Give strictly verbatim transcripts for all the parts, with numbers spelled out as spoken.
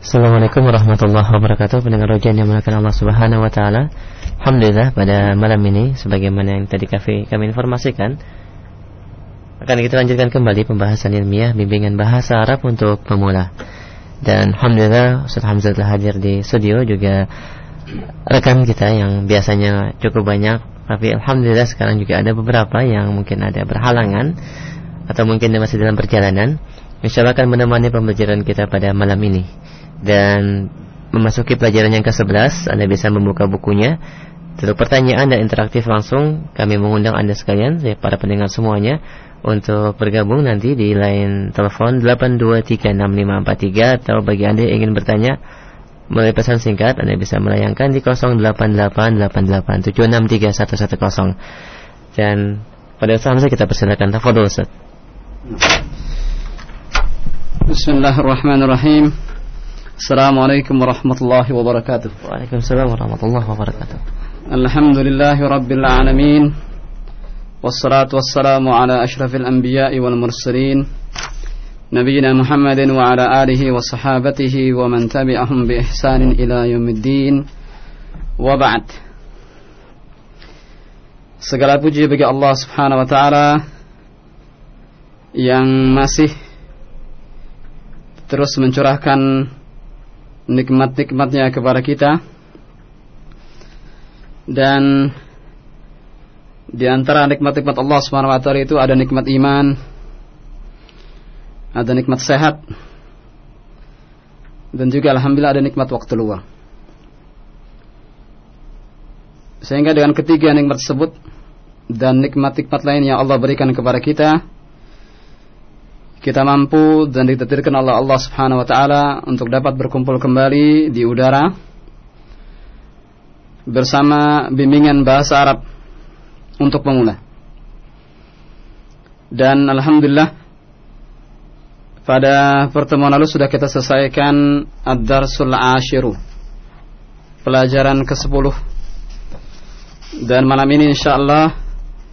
Assalamualaikum warahmatullahi wabarakatuh. Pendengar roja yang dimuliakan Allah Subhanahu wa taala. Alhamdulillah pada malam ini sebagaimana yang tadi kami, kami informasikan akan kita lanjutkan kembali pembahasan ilmiah bimbingan bahasa Arab untuk pemula. Dan alhamdulillah Ustaz Hamzah telah hadir di studio, juga rekan kita yang biasanya cukup banyak, tapi alhamdulillah sekarang juga ada beberapa yang mungkin ada berhalangan atau mungkin masih dalam perjalanan. Insyaallah akan menemani pembelajaran kita pada malam ini. Dan memasuki pelajaran yang ke sebelas, Anda bisa membuka bukunya. Untuk pertanyaan dan interaktif langsung, kami mengundang Anda sekalian, para pendengar semuanya, untuk bergabung nanti di line telepon delapan dua tiga enam lima empat tiga, atau bagi Anda yang ingin bertanya melalui pesan singkat, Anda bisa melayangkan di nol delapan delapan delapan delapan tujuh enam tiga satu satu nol. Dan pada saat ini kita persilakan, tafadhol Ustaz. Bismillahirrahmanirrahim. Assalamualaikum warahmatullahi wabarakatuh. Waalaikumsalam warahmatullahi wabarakatuh. Alhamdulillahi rabbil alamin. Wassalatu wassalamu ala ashrafil anbiya'i wal mursalin, nabiyina Muhammadin wa ala alihi wa sahabatihi wa man tabi'ahum bi ihsanin ila yaumiddin. Wa ba'd. Segala puji bagi Allah Subhanahu wa taala yang masih terus mencurahkan nikmat-nikmatnya kepada kita. Dan di antara nikmat-nikmat Allah Subhanahu wa taala itu ada nikmat iman, ada nikmat sehat, dan juga alhamdulillah ada nikmat waktu luang. Sehingga dengan ketiga nikmat tersebut dan nikmat-nikmat lain yang Allah berikan kepada kita, kita mampu dan ditakdirkan oleh Allah Subhanahu wa taala untuk dapat berkumpul kembali di udara bersama bimbingan bahasa Arab untuk pemula. Dan alhamdulillah pada pertemuan lalu sudah kita selesaikan ad-darsul ashiru, pelajaran kesepuluh. Dan malam ini insyaallah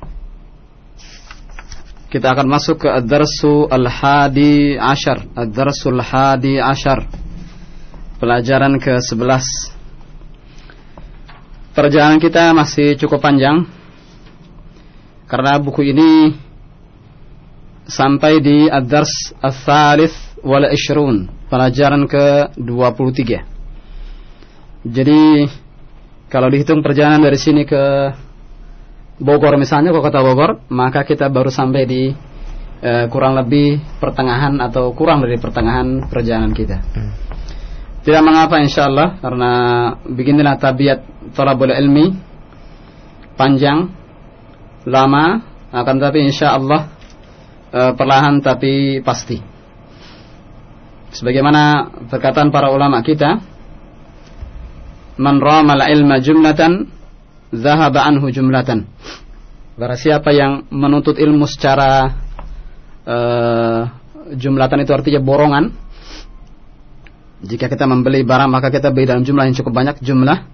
kita akan masuk ke ad-darsu al-hadi ashar, ad-darsul hadi ashar, pelajaran ke sebelas. Perjalanan kita masih cukup panjang karena buku ini sampai di ad-dars al-thalith wal ishrun, pelajaran ke dua puluh tiga. Jadi kalau dihitung perjalanan dari sini ke Bogor misalnya, ke kota Bogor, maka kita baru sampai di uh, kurang lebih pertengahan atau kurang dari pertengahan perjalanan kita. Hmm. Tidak mengapa insyaallah, karena beginilah tabiat thalabul ilmi, panjang, lama, akan tapi insyaallah uh, perlahan tapi pasti. Sebagaimana perkataan para ulama kita, man ramal ilma jumlatan zahaba anhu jumlatan. Barang siapa yang menuntut ilmu secara uh, jumlatan, itu artinya borongan. Jika kita membeli barang maka kita beli dalam jumlah yang cukup banyak, jumlah,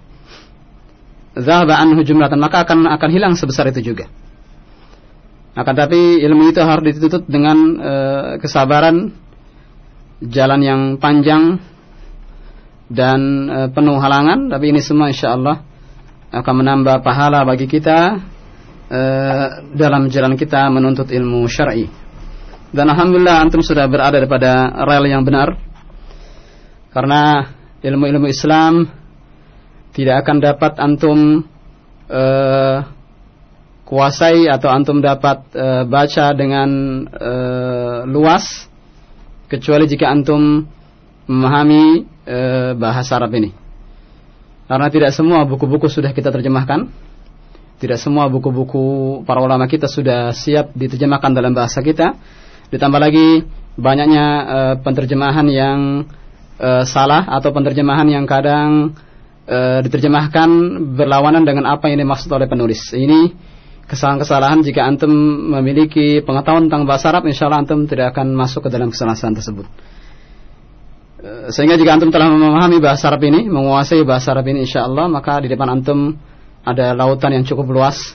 zahaba anhu jumlatan, maka akan akan hilang sebesar itu juga. Akan tapi ilmu itu harus dituntut dengan uh, kesabaran, jalan yang panjang dan uh, penuh halangan. Tapi ini semua insyaallah akan menambah pahala bagi kita uh, dalam jalan kita menuntut ilmu syar'i. Dan alhamdulillah antum sudah berada pada rel yang benar, karena ilmu-ilmu Islam tidak akan dapat antum uh, kuasai atau antum dapat uh, baca dengan uh, luas kecuali jika antum memahami uh, bahasa Arab ini. Karena tidak semua buku-buku sudah kita terjemahkan, tidak semua buku-buku para ulama kita sudah siap diterjemahkan dalam bahasa kita. Ditambah lagi banyaknya uh, penterjemahan yang uh, salah atau penterjemahan yang kadang uh, diterjemahkan berlawanan dengan apa yang dimaksud oleh penulis. Ini kesalahan-kesalahan. Jika antum memiliki pengetahuan tentang bahasa Arab, insya Allah antum tidak akan masuk ke dalam kesalahan tersebut. Sehingga jika antum telah memahami bahasa Arab ini, menguasai bahasa Arab ini insyaallah, maka di depan antum ada lautan yang cukup luas.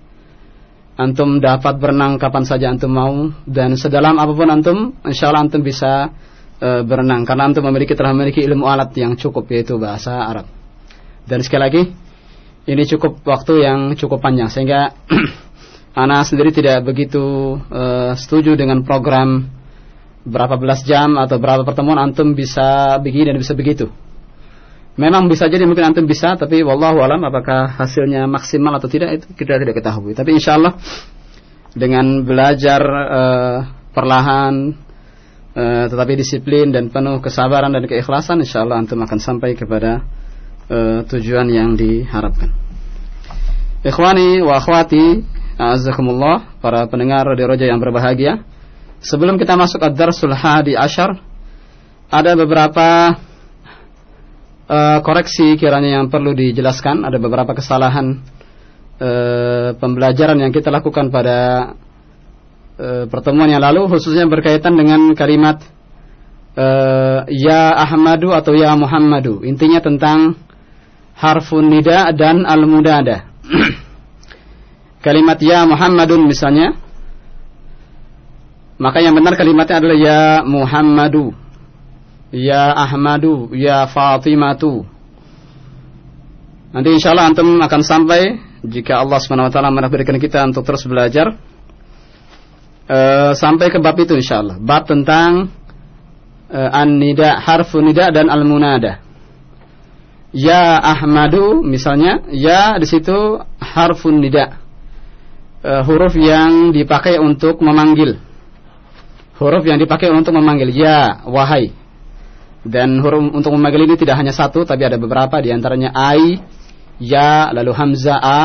Antum dapat berenang kapan saja antum mau, dan sedalam apapun antum, insyaallah antum bisa e, berenang, karena antum memiliki telah memiliki ilmu alat yang cukup, yaitu bahasa Arab. Dan sekali lagi ini cukup waktu yang cukup panjang, sehingga ana sendiri tidak begitu e, setuju dengan program berapa belas jam atau berapa pertemuan antum bisa begini dan bisa begitu. Memang bisa jadi mungkin antum bisa, tapi wallahu alam apakah hasilnya maksimal atau tidak itu kita tidak ketahui. Tapi insyaallah dengan belajar uh, perlahan uh, tetapi disiplin dan penuh kesabaran dan keikhlasan, insyaallah antum akan sampai kepada uh, tujuan yang diharapkan. Ikhwani wa akhwati, a'azzakumullah, para pendengar Radio Roja yang berbahagia. Sebelum kita masuk ad-darsul hadi asyar, ada beberapa Uh, koreksi kiranya yang perlu dijelaskan. Ada beberapa kesalahan uh, pembelajaran yang kita lakukan pada uh, pertemuan yang lalu, khususnya berkaitan dengan kalimat uh, ya Ahmadu atau ya Muhammadu. Intinya tentang harfun nida dan al-mudada. Kalimat ya Muhammadun misalnya, maka yang benar kalimatnya adalah ya Muhammadu, ya Ahmadu, ya Fatimatu. Nanti insyaallah antum akan sampai, jika Allah subhanahu wa taala menakdirkan kita untuk terus belajar, uh, sampai ke bab itu insyaallah. Bab tentang uh, an-nida, harfun nida dan al-munada. Ya Ahmadu misalnya, ya di situ harfun nida, uh, huruf yang dipakai untuk memanggil. Huruf yang dipakai untuk memanggil, ya wahai. Dan huruf untuk memanggil ini tidak hanya satu, tapi ada beberapa, diantaranya ai, ya, lalu hamzah a.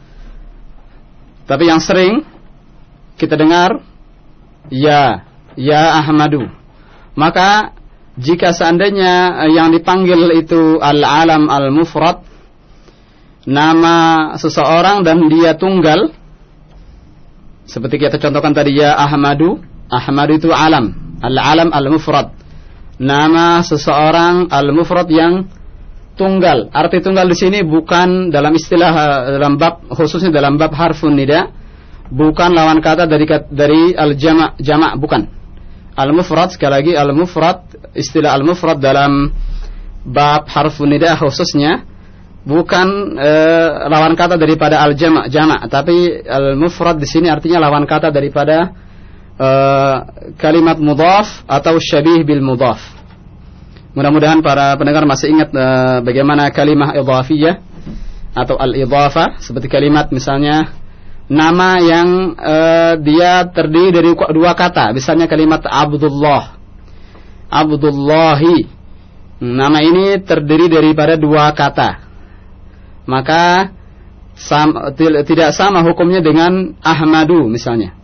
Tapi yang sering kita dengar ya, ya Ahmadu. Maka jika seandainya yang dipanggil itu al-alam al-mufrad, nama seseorang dan dia tunggal, seperti kita contohkan tadi ya Ahmadu. Ahmadu itu alam, al-alam al-mufrad, nama seseorang al-mufrad yang tunggal. Arti tunggal di sini bukan dalam istilah dalam bab, khususnya dalam bab harfun nida, bukan lawan kata dari dari al-jama', jama', bukan. Al-mufrad, sekali lagi al-mufrad, istilah al-mufrad dalam bab harfun nida khususnya bukan e, lawan kata daripada al-jama', jama', tapi al-mufrad di sini artinya lawan kata daripada Uh, kalimat mudhaf atau syabih bil mudhaf. Mudah-mudahan para pendengar masih ingat uh, bagaimana kalimah idhafiyah atau al-idhafah, seperti kalimat misalnya nama yang uh, dia terdiri dari dua kata, misalnya kalimat Abdullah, Abdullahi. Nama ini terdiri daripada dua kata, maka sam, tidak sama hukumnya dengan Ahmadu misalnya.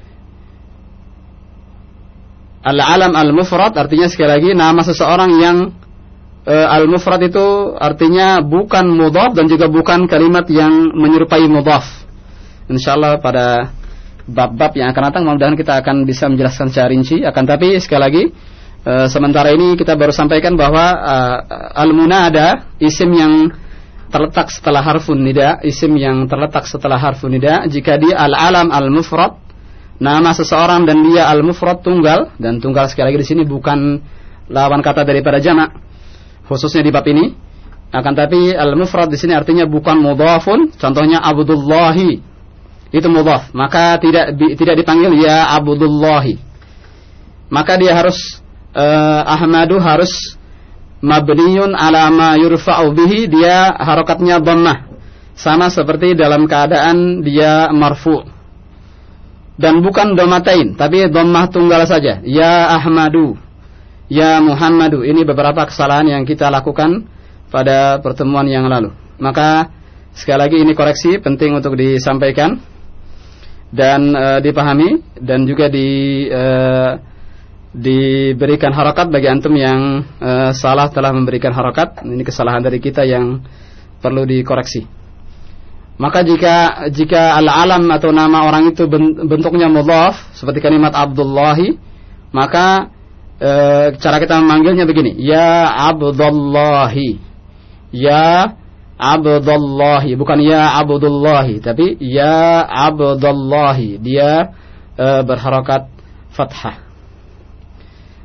Al-alam al-mufrad artinya sekali lagi nama seseorang yang e, al-mufrad itu artinya bukan mudhaf dan juga bukan kalimat yang menyerupai mudhaf. Insyaallah pada bab-bab yang akan datang mudah-mudahan kita akan bisa menjelaskan secara rinci. Akan tapi sekali lagi e, sementara ini kita baru sampaikan bahwa e, al-munada, isim yang terletak setelah harfun nida, isim yang terletak setelah harfun nida, jika dia al-alam al-mufrad, nama seseorang dan dia al-mufrad tunggal, dan tunggal sekali lagi di sini bukan lawan kata daripada jama', khususnya di bab ini. Akan tapi al-mufrad di sini artinya bukan mudhafun, contohnya Abdullahi itu mudhaf, maka tidak tidak dipanggil ya Abdullahi. Maka dia harus uh, Ahmadu harus mabniun ala ma yurfa'u bihi, dia harokatnya dhammah, sama seperti dalam keadaan dia marfu'. Dan bukan dhammatain, tapi dhammah tunggal saja. Ya Ahmadu, ya Muhammadu. Ini beberapa kesalahan yang kita lakukan pada pertemuan yang lalu. Maka sekali lagi ini koreksi penting untuk disampaikan dan e, dipahami, dan juga di e, diberikan harakat bagi antum yang e, salah telah memberikan harakat. Ini kesalahan dari kita yang perlu dikoreksi. Maka jika jika al-alam atau nama orang itu bentuknya mudhaf seperti kalimat Abdullahi, maka e, cara kita memanggilnya begini, ya Abdullahi, ya Abdullahi, bukan ya Abdullahi, tapi ya Abdullahi. Dia e, berharakat fathah.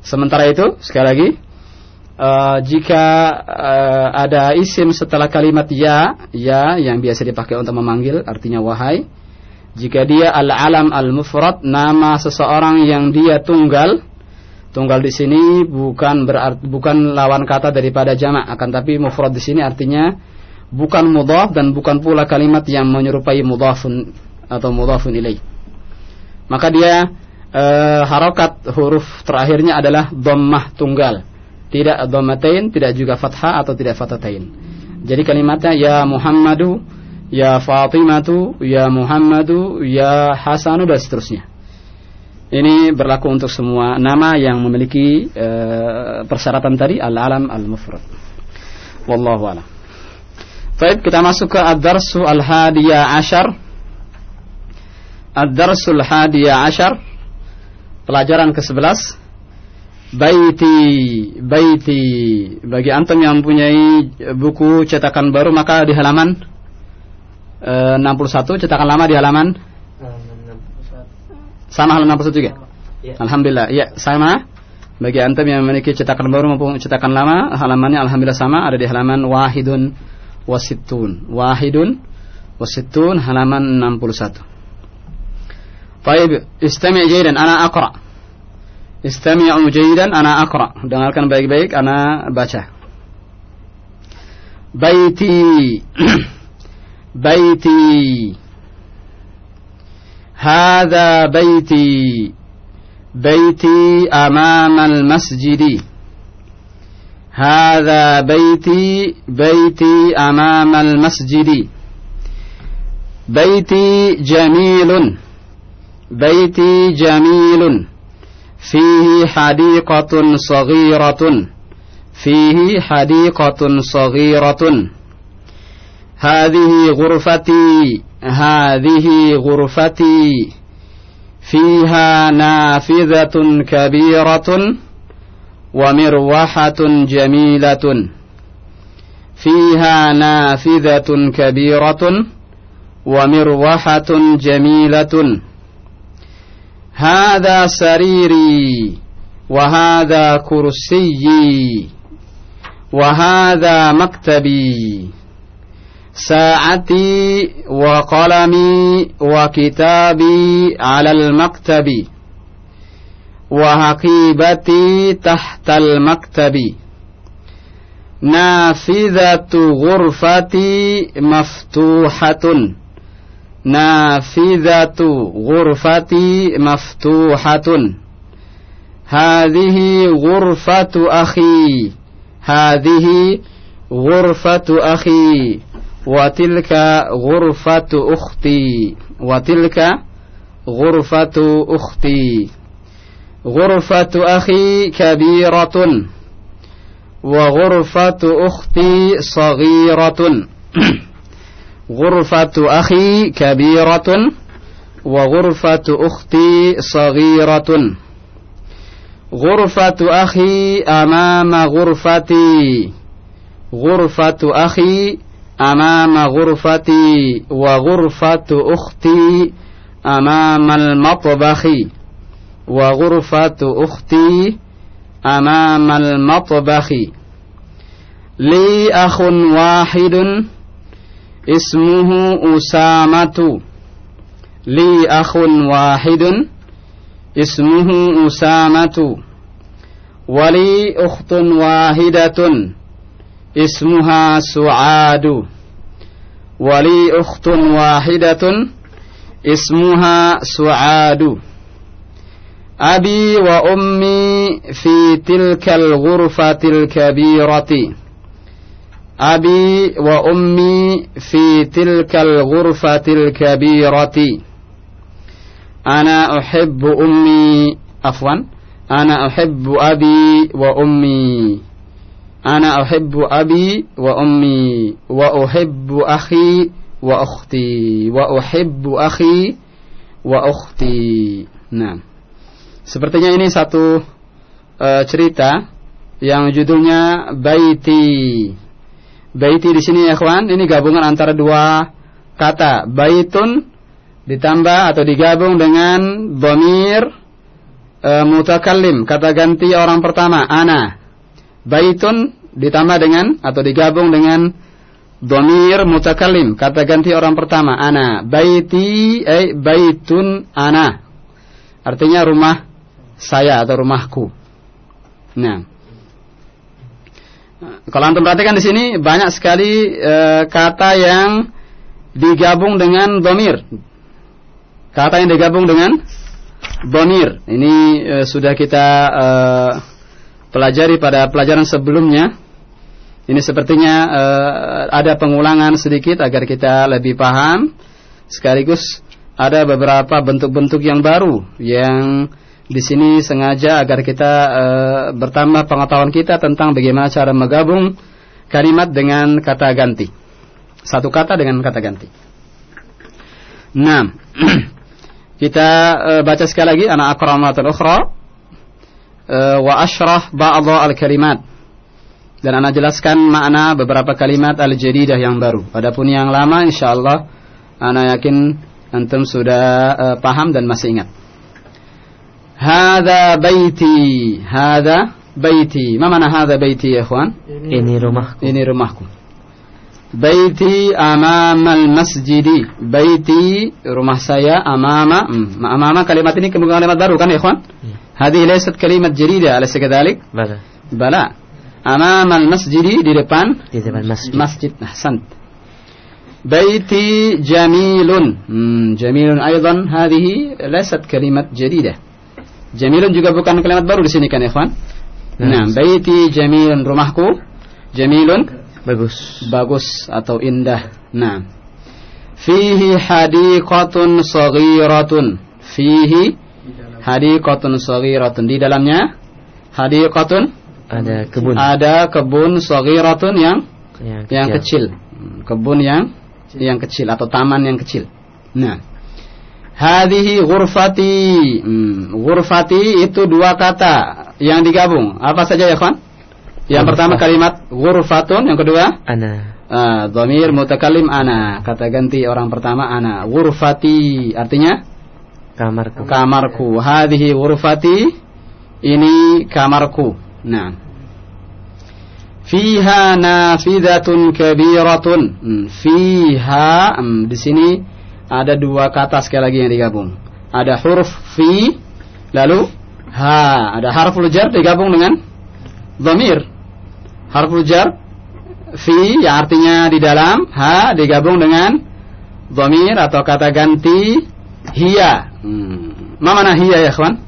Sementara itu, sekali lagi, uh, jika uh, ada isim setelah kalimat ya, ya yang biasa dipakai untuk memanggil, artinya wahai. Jika dia al-alam al-mufrad, nama seseorang yang dia tunggal, tunggal di sini bukan berarti, bukan lawan kata daripada jamak, akan tapi mufrad di sini artinya bukan mudhaf dan bukan pula kalimat yang menyerupai mudhafun atau mudhafun ilaih. Maka dia e, harokat huruf terakhirnya adalah dhammah tunggal, tidak dhammatain, tidak juga fathah atau tidak fathatain. Jadi kalimatnya ya Muhammadu, ya Fatimatu, ya Muhammadu, ya Hasanu dan seterusnya. Ini berlaku untuk semua nama yang memiliki e, persyaratan tadi al-alam al-mufrad. Wallahu a'lam. Baik, kita masuk ke ad-darsu al-hadiyah asyar. Ad-darsul hadiyah asyar, pelajaran kesebelas. Baiti, baiti. Bagi antum yang mempunyai buku cetakan baru, maka di halaman e, enam puluh satu, cetakan lama di halaman sama halaman enam puluh satu juga. Ya. Alhamdulillah, ya sama. Bagi antum yang memiliki cetakan baru maupun cetakan lama, halamannya alhamdulillah sama, ada di halaman wahidun wasittun. Wahidun wasittun, halaman enam puluh satu. Baik, istami' jaydan, ana aqra. Istami'u jaydan, ana aqra. Dengarkan baik-baik, ana baca. Baiti, baiti. Hadha baiti, baiti amam al-masjidi. Hadha baiti, baiti amam al-masjidi. Baiti jamilun. بيتي جميل فيه حديقة صغيرة فيه حديقة صغيرة هذه غرفتي هذه غرفتي فيها نافذة كبيرة ومروحة جميلة فيها نافذة كبيرة ومروحة جميلة هذا سريري وهذا كرسيي وهذا مكتبي ساعتي وقلمي وكتابي على المكتب وحقيبتي تحت المكتب نافذة غرفتي مفتوحة نافذة غرفتي مفتوحة هذه غرفة أخي هذه غرفة أخي وتلك غرفة أختي وتلك غرفة أختي غرفة أخي كبيرة وغرفة أختي صغيرة غرفة أخي كبيرة وغرفة أختي صغيرة غرفة أخي أمام غرفتي غرفة أخي أمام غرفتي وغرفة أختي أمام المطبخ وغرفة أختي أمام المطبخ لي أخ واحد اسمه أسامة لي أخ واحد اسمه أسامة ولي أخت واحدة اسمها سعاد ولي أخت واحدة اسمها سعاد أبي وأمي في تلك الغرفة الكبيرة أبي وأمي في تلك الغرفة الكبيرة أنا أحب أمي عفوا أنا أحب أبي وأمي أنا أحب أبي وأمي وأحب أخي وأختي وأحب أخي وأختي. Nah, sepertinya ini satu uh, cerita yang judulnya Baiti. Baiti di sini ya kawan, ini gabungan antara dua kata, baitun ditambah atau digabung dengan dhamir uh, mutakallim, kata ganti orang pertama ana. Baitun ditambah dengan atau digabung dengan dhamir mutakallim, kata ganti orang pertama ana. Baiti ay baitun ana, artinya rumah saya atau rumahku. Nah, kalau antum perhatikan di sini banyak sekali uh, kata yang digabung dengan dhamir. Kata yang digabung dengan dhamir. Ini uh, sudah kita uh, pelajari pada pelajaran sebelumnya. Ini sepertinya uh, ada pengulangan sedikit agar kita lebih paham. Sekaligus ada beberapa bentuk-bentuk yang baru yang di sini sengaja agar kita uh, bertambah pengetahuan kita tentang bagaimana cara menggabung kalimat dengan kata ganti. Satu kata dengan kata ganti. Nah, kita uh, baca sekali lagi ana aqramatul ukhra uh, wa asyrah ba'dha al-kalimat. Dan ana jelaskan makna beberapa kalimat al-jadidah yang baru. Adapun yang lama insyaallah ana yakin antum sudah uh, paham dan masih ingat. Hadza baiti, hadza baiti. Ma mana hadza baiti ya ikhwan? Ini rumahku. Ini rumahku. Baiti amamal masjidi. Baiti rumah saya amama. Hmm. Amama kalimat ini kalimat baru kan ya ikhwan? Hadhihi laysat kalimat jadida, alaysa kadzalik? Bala. Bala. Amamal masjidi di depan di depan masjid. Masjid. Ahsant. Baiti jamilun. Hmm, jamilun aidan hadhihi laysat kalimat jadida. Jamilun juga bukan kalimat baru di sini kan ya ikhwan? Nah, baiti jamilun, rumahku jamilun bagus, bagus atau indah. Nah, fihi hadiqatun saghiratun. Fihi hadiqatun saghiratun. Di dalamnya hadiqatun, ada kebun. Ada kebun saghiratun yang yang kecil. Yang kecil. Kebun yang yang kecil atau taman yang kecil. Nah, hadhihi ghurfati. Hmm, ghurfati itu dua kata yang digabung. Apa saja ya kawan? Yang Ghurfah. Pertama kalimat ghurfatun, yang kedua ana. Uh, dhamir mutakallim ana, kata ganti orang pertama ana. Ghurfati artinya kamarku. Kamarku. Hadhihi ghurfati, ini kamarku. Nah, fiha nafidatun kabiratun. Hmm, fiha, hmm, di sini ada dua kata sekali lagi yang digabung. Ada huruf fi, lalu ha. Ada harful jar digabung dengan dhamir. Harful jar fi yang artinya di dalam, ha digabung dengan dhamir atau kata ganti hiya. Hmm. Ma mana hiya ya kawan?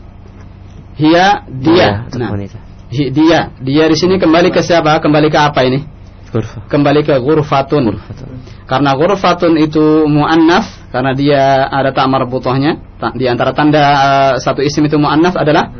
Hiya dia. Nah, hi, dia. Dia di sini kembali ke siapa? Kembali ke apa ini? Ghurfa. Kembali ke ghurfatun. Ghurfatun. Karena ghurfatun itu muannats, karena dia ada ta marbuthahnya. Di antara tanda uh, satu isim itu muannats adalah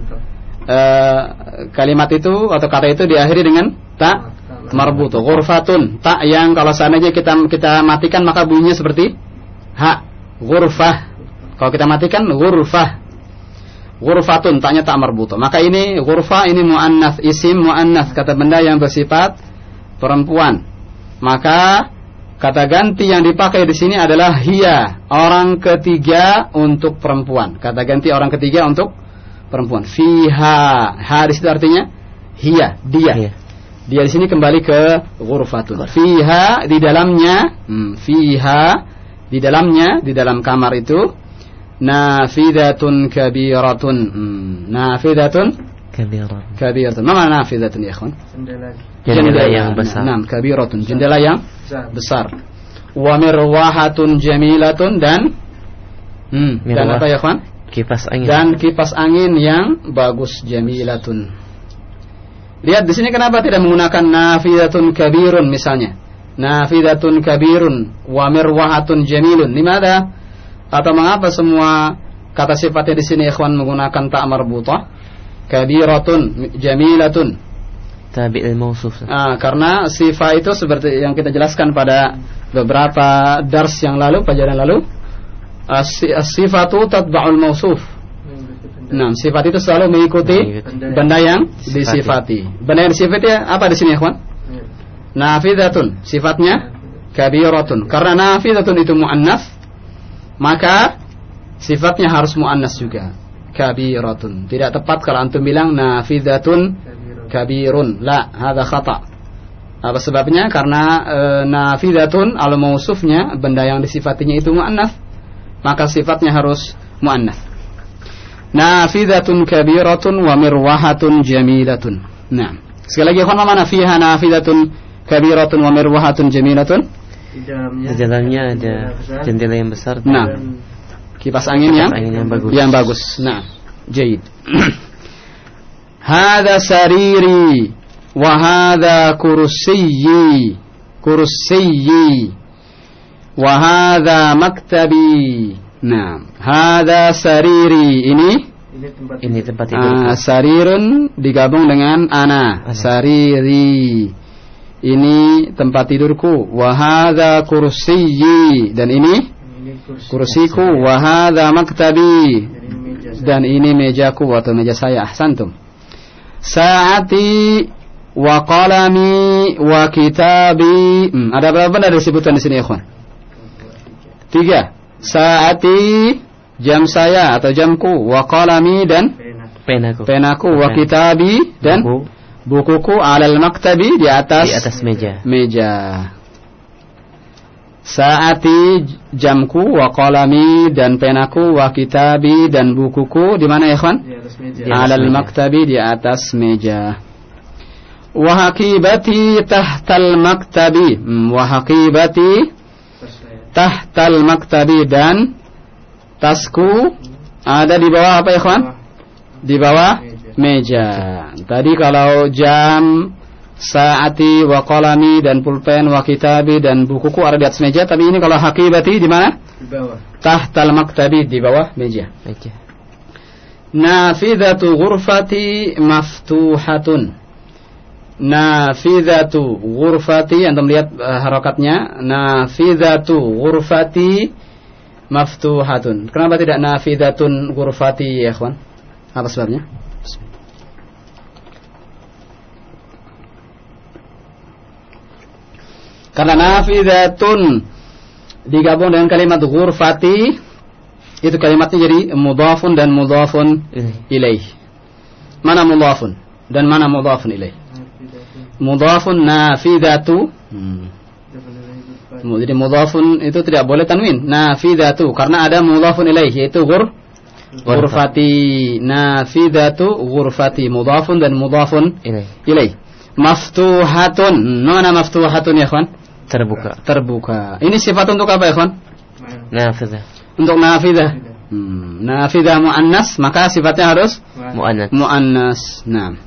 uh, kalimat itu atau kata itu diakhiri dengan ta marbuthah. Ghurfatun, ta yang kalau seandainya kita kita matikan maka bunyinya seperti ha. Ghurfah. Kalau kita matikan ghurfah. Ghurfatun, ta'nya ta marbuthah. Maka ini ghurfah, ini muannats, isim muannats, kata benda yang bersifat perempuan. Maka kata ganti yang dipakai di sini adalah hiya, orang ketiga untuk perempuan. Kata ganti orang ketiga untuk perempuan. Fiha, ha di situ artinya hiya, dia. Hiya. Dia di sini kembali ke ghurfatun. Fiha, di dalamnya, hmm, fiha, di dalamnya, di dalam kamar itu, nafidatun kabiratun. Hmm, nafidatun kabiratun. Kabiratun. Mana nafidatun ya ikhwan? Jendela. Jendela yang besar. Nah, kabiratun, jendela yang besar. Wa mirwahatun jamilatun, dan hmm, dan apa ya ikhwan? Kipas angin. Dan kipas angin yang bagus, jamilatun. Lihat di sini kenapa tidak menggunakan nafidatun kabirun misalnya. Nafidatun kabirun wa mirwahatun jamilun. Limada? Atau mengapa semua kata sifatnya di sini ikhwan menggunakan ta marbuthah? Kabiratun, jamilatun. Tabi'il mausuf. Ah, karena sifat itu seperti yang kita jelaskan pada beberapa dars yang lalu, pelajaran lalu. As-sifatu tatba'ul mausuf. Nah, sifat itu selalu mengikuti benda yang disifati. Benda yang disifati apa di sini ikhwan? Nafidatun, sifatnya kabiratun. Karena nafidatun itu muannats, maka sifatnya harus muannas juga. kabiratun. Tidak tepat kalau antum bilang nafidatun kabirun. La, hadza khata. Apa sebabnya? Karena e, nafidatun al-mausufnya, benda yang disifatinya itu muannats, maka sifatnya harus muannats. Nafidatun kabiratun wa mirwahatun jamilatun. Nah, sekali lagi, apa mana fiha nafidatun kabiratun wa mirwahatun jamilatun? Di dalamnya ada jendela yang besar. Nah, kipas angin yang, angin yang bagus. Yang bagus. Nah, jayyid. Hadza sariri wa hadza kursiyyi. Kursiyyi. Wa hadza maktabi. Nah, hadza sariri, ini ini tempat tidur. Ah, sarirun digabung dengan ana. ana. Sariri. Ini tempat tidurku. Wa hadza kursiyyi, dan ini kursiku. Wa hadza maktabi, dan ini mejaku atau meja saya. Ahsantum. Saati wa qalami wa kitabi. Hmm, ada berapa benda disebutkan di sini, ikhwan? Tiga. Saati, jam saya atau jamku. Wa qalami, dan penaku. Penaku. Wa kitabi, dan buku. Bukuku. Alal maktabi, di atas, di atas meja. Meja. Saati, jamku. Wa qalami, dan penaku. Wa kitabi, dan bukuku. Di mana, ya ikhwan? Di atas meja. Alal maktabi, di atas meja. Wa haqibati tahtal maktabi. Hmm, wa haqibati tahtal maktabi, dan tasku ada di bawah apa, ikhwan? Di bawah meja. Tadi kalau jam, saati, wa qalami, dan pulpen, wa kitabi, dan bukuku ada di atas meja. Tapi ini kalau haqibati di mana? Di bawah. Tahtal maktabi, di bawah meja. Meja. Nafidatu ghurfati maftuhatun. Nafidatu ghurfati, antum lihat uh, harokatnya. Nafidatu ghurfati maftuhatun. Kenapa tidak nafidatun ghurfati, ya ikhwan? Apa sebabnya? Karena nafidatun digabung dengan kalimat ghurfati, itu kalimatnya jadi mudhafun dan mudhafun ilaih. Mana mudhafun dan mana mudhafun ilaih? Mudhafun nafidatu. Hmm. Jadi mudhafun itu tidak boleh tanwin. Nafidatu karena ada mudhafun ilaih, yaitu ghur ghurfati. Nafidatu ghurfati, mudhafun dan mudhafun ilaih. Maftuhatun. Mana maftuhatun, ya ikhwan? Terbuka. Terbuka. Ini sifat untuk apa, ya ikhwan? Nafidah. Untuk nafidah. Hmm. Nafidah muannas, maka sifatnya harus muannas. Muannas. Nah.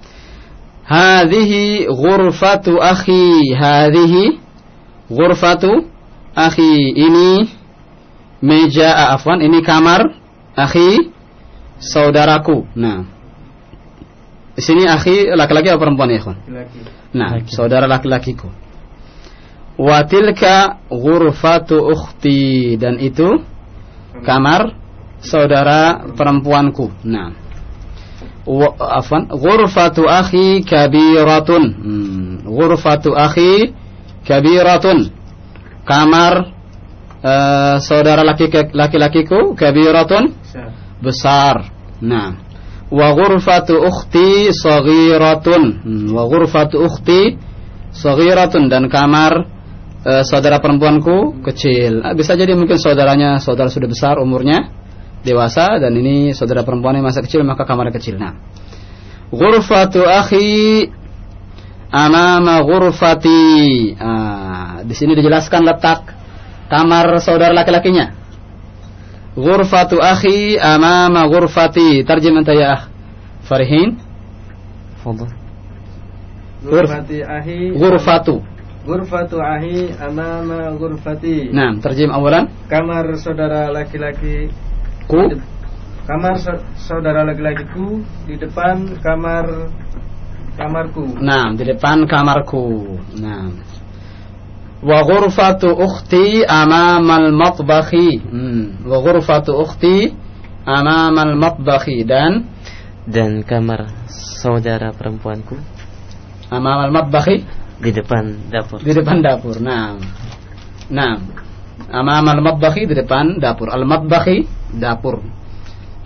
Hadhihi ghurfatu akhi. Hadhihi ghurfatu akhi. Ini meja, afwan, ini kamar akhi, saudaraku. Nah. Di sini akhi laki-laki atau perempuan, ya ikhwan? Laki. Nah, laki. Saudara laki-lakiku. Wa tilka ghurfatu ukhti, dan itu kamar saudara perempuanku. Nah, wa, afwan, ghurfatu akhi kabiratun. Hmm. Ghurfatu akhi kabiratun, kamar uh, saudara laki-lakiku kabiratun, besar. besar. Nah, wa ghurfatu ukhti saghiratun. Hmm. Wa ghurfatu ukhti saghiratun, dan kamar Uh, saudara perempuanku kecil. Ah, bisa jadi mungkin saudaranya saudara sudah besar umurnya, dewasa, dan ini saudara perempuannya masa kecil, maka kamarnya kecil. Nah, ghurfatu akhi amama ghurfati. Ah, di sini dijelaskan letak kamar saudara laki-lakinya. Ghurfatu akhi amama ghurfati. Tarjim anta ya akh Farihin. Fadhil. Ghurfati akhi. Ghurfatu. Ghurfatu ahi amama ghurfati. Nah, terjem awalan. Kamar saudara laki-laki ku. Kamar saudara laki-lakiku di depan kamar kamarku. Nah, di depan kamarku. Nah. Wa ghurfatu ukhti amamal matbakhi. Hmm. Wa ghurfatu ukhti amamal matbakhi, dan dan kamar saudara perempuanku amamal matbakhi, di depan dapur. Di depan dapur. Nah. Nah. Amamal matbakhi, di depan dapur. Al matbakhi, dapur.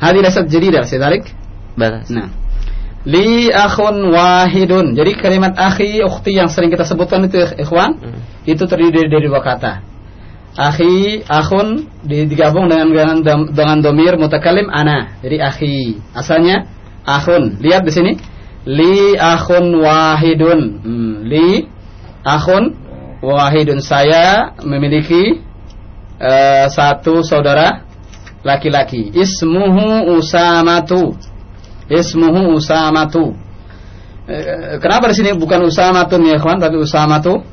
Hadi laysat jadidah sedalik. Balas. Nah. Li akhun wahidun. Jadi kalimat akhi, ukhti yang sering kita sebutkan itu ikhwan, hmm. itu terdiri dari dua kata. Akhi, akhun digabung dengan dengan dengan domir mutakalim ana. Jadi akhi. Asalnya akhun. Lihat di sini. Li akhun wahidun. Hmm. Li akhun wahidun. Saya memiliki uh, satu saudara laki-laki. Ismuhu Usamatu. Ismuhu Usamatu. E, kenapa di sini bukan Usamatun ya kawan, tapi Usamatu?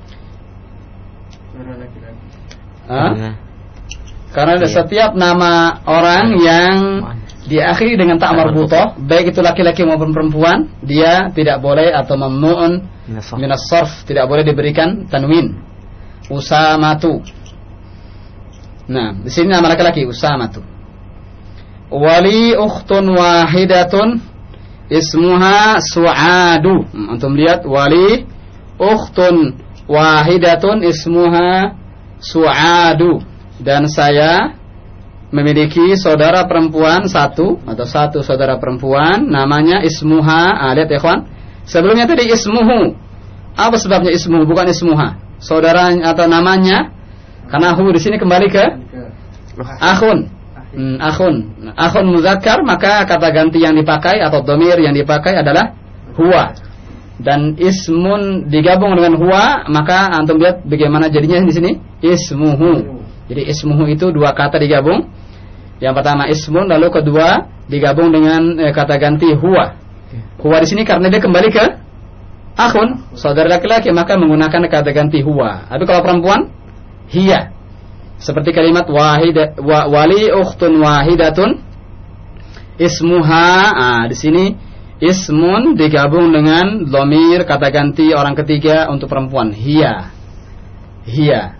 Karena, Karena ada setiap nama orang yang diakhiri dengan ta marbuthah, baik itu laki-laki maupun perempuan, dia tidak boleh atau mamnu'un minas sarf, tidak boleh diberikan tanwin. Usamatu. Nah, di sini nama laki-laki Usamatu. Wali ukhtun wahidatun ismuha Su'adu. Antum lihat, wali ukhtun wahidatun ismuha Su'adu. Dan saya memiliki saudara perempuan satu atau satu saudara perempuan namanya ismuha. Ah, lihat ya kawan. Sebelumnya tadi ismuhu. Apa sebabnya ismuhu bukan ismuha? Saudara atau namanya, karena hu di sini kembali ke akhun. Hmm, akhun, akhun muzakkar, maka kata ganti yang dipakai atau domir yang dipakai adalah huwa. Dan ismun digabung dengan huwa, maka antum lihat bagaimana jadinya di sini ismuhu. Jadi ismuhu itu dua kata digabung. Yang pertama ismun, lalu kedua digabung dengan eh, kata ganti huwa. Huwa di sini karena dia kembali ke akhun, saudara laki-laki, maka menggunakan kata ganti huwa. Tapi kalau perempuan, hiya. Seperti kalimat wahida, wa, wali ukhtun wahidatun ismuha. Ah, di sini ismun digabung dengan dhamir kata ganti orang ketiga untuk perempuan, hiya. Hiya.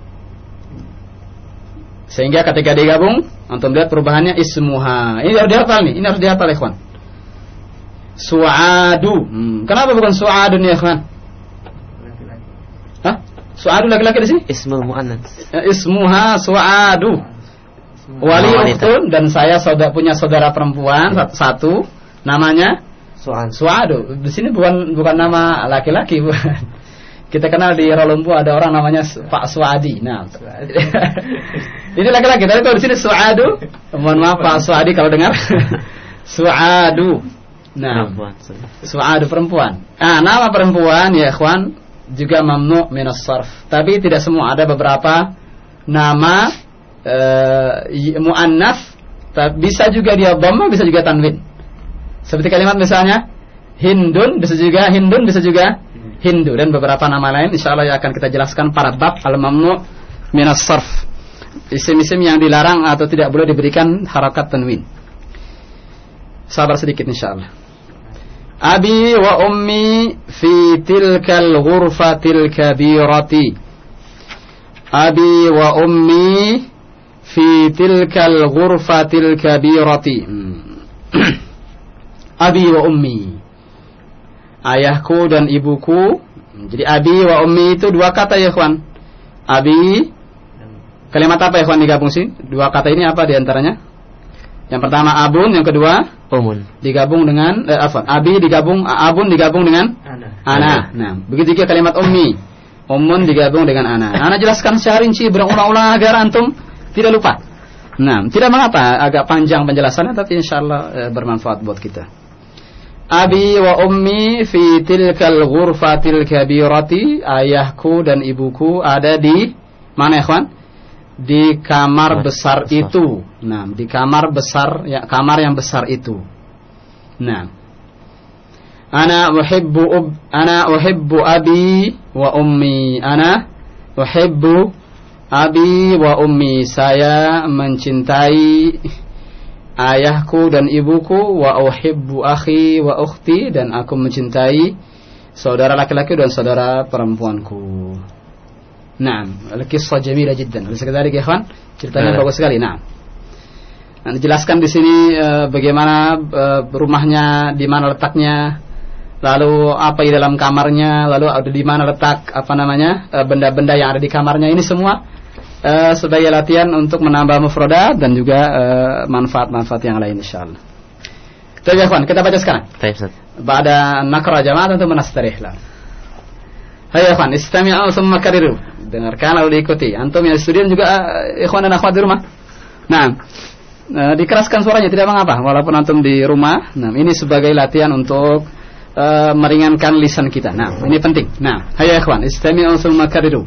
Sehingga ketika digabung, antum lihat perubahannya ismuha. Ini harus dihafal nih, ini harus dihafal ikhwan. Su'adu. Hmm. Kenapa bukan su'adu nih ikhwan? Hah? Su'adu laki-laki di sini? Ismul mu'annats. Ismuha Su'adu. Wali ukhtun, dan saya saudara, punya saudara perempuan satu, namanya Su'ad. Su'adu. Di sini bukan bukan nama laki-laki, bukan. Kita kenal di Rolombo ada orang namanya Pak Suadi. Nah, ini laki-laki. Tapi kalau di sini Su'adu, mohon maaf Pak Suadi kalau dengar. Su'adu. Nah, Su'adu perempuan. Ah, nama perempuan ya ikhwan juga mamnu' minas sarf. Tapi tidak semua, ada beberapa nama uh, muannats bisa juga dia dhamma, bisa juga tanwin. Seperti kalimat misalnya Hindun, bisa juga Hindun, bisa juga Hindu, dan beberapa nama lain insyaallah yang akan kita jelaskan pada bab al-mamnu' minas sarf. Isim-isim yang dilarang atau tidak boleh diberikan harakat tanwin. Sabar sedikit insyaallah. Abi wa ummi fi tilkal ghurfatil kabirati. Abi wa ummi fi tilkal ghurfatil kabirati. Abi wa ummi, ayahku dan ibuku. Jadi abi wa ummi itu dua kata ya ikhwan. Abi, kalimat apa ya ikhwan digabung sih? Dua kata ini apa diantaranya? Yang pertama abun, yang kedua umun. Digabung dengan eh, afwan. Abi digabung, abun digabung dengan ana. Ana. Nah, begitu juga kalimat ummi. Umun digabung dengan ana. Ana jelaskan secara rinci berulang-ulang agar antum tidak lupa. Nah, tidak mengapa agak panjang penjelasannya, tapi insyaallah eh, bermanfaat buat kita. Abi wa ummi fi tilkal ghurfatil kabirati. Ayahku dan ibuku ada di mana ya ikhwan? Di kamar besar itu. Nah, di kamar besar, ya, kamar yang besar itu. Nah, ana uhibbu ub, ana uhibbu abi wa ummi. Ana uhibbu abi wa ummi. Saya mencintai ayahku dan ibuku. Wa uhibbu akhi wa ukhti, dan aku mencintai saudara laki-laki dan saudara perempuanku. Naam, al-qissah jamilah jiddan. Oleh sekadar ya ikhwan, ceritanya bagus sekali. Naam. Nah, dijelaskan di sini uh, bagaimana uh, rumahnya, di mana letaknya, lalu apa di dalam kamarnya, lalu ada di mana letak apa namanya uh, benda-benda yang ada di kamarnya. Ini semua uh, sebagai latihan untuk menambah mufradat dan juga uh, manfaat-manfaat yang lain insyaallah. Baik ya kawan, kita baca sekarang. Baik Ustaz. Ba'da naqra jama'atan thumma nastarih la. Hai ya kawan, istami'u thumma kariru. Dengarkan lalu diikuti. Antum yang studian juga uh, ikhwan dan akhwat di rumah. Nah, uh, dikeraskan suaranya tidak mengapa walaupun antum di rumah. Nah, ini sebagai latihan untuk uh, meringankan lisan kita. Nah, ini penting. Nah, hai ya ikhwan, istami'u thumma kariru.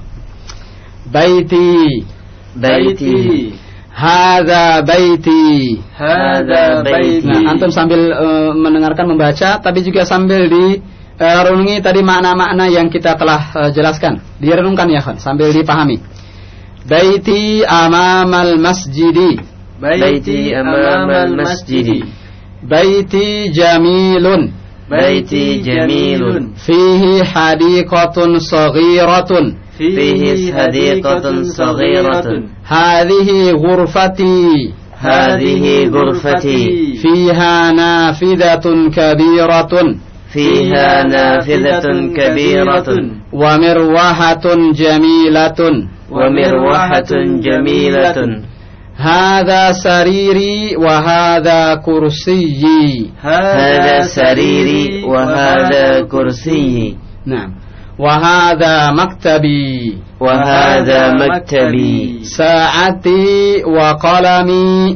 Baiti, Baiti, hadza baiti, Hadza baiti. Nah, antum sambil uh, mendengarkan membaca, tapi juga sambil di uh, renungi tadi makna-makna yang kita telah uh, jelaskan. Direnungkan ya kan, sambil dipahami. Baiti amamal masjidi, Baiti amamal masjidi. baiti jamilun, Baiti jamilun, fihi hadiqatun saghiratun, fihi hadiqatun saghiratun, hadhihi ghurfati, hadhihi ghurfati, fiha nafidatun kabiratun, fiha nafidatun kabiratun, wa mirwahatun jamilatun, wa mirwahatun jamilatun, hadha sariri wa hadha kursiyyi, hadha sariri wa hadha kursiyyi, nah, wa hadha maktabi, wa hadha maktabi, sa'ati wa qalami,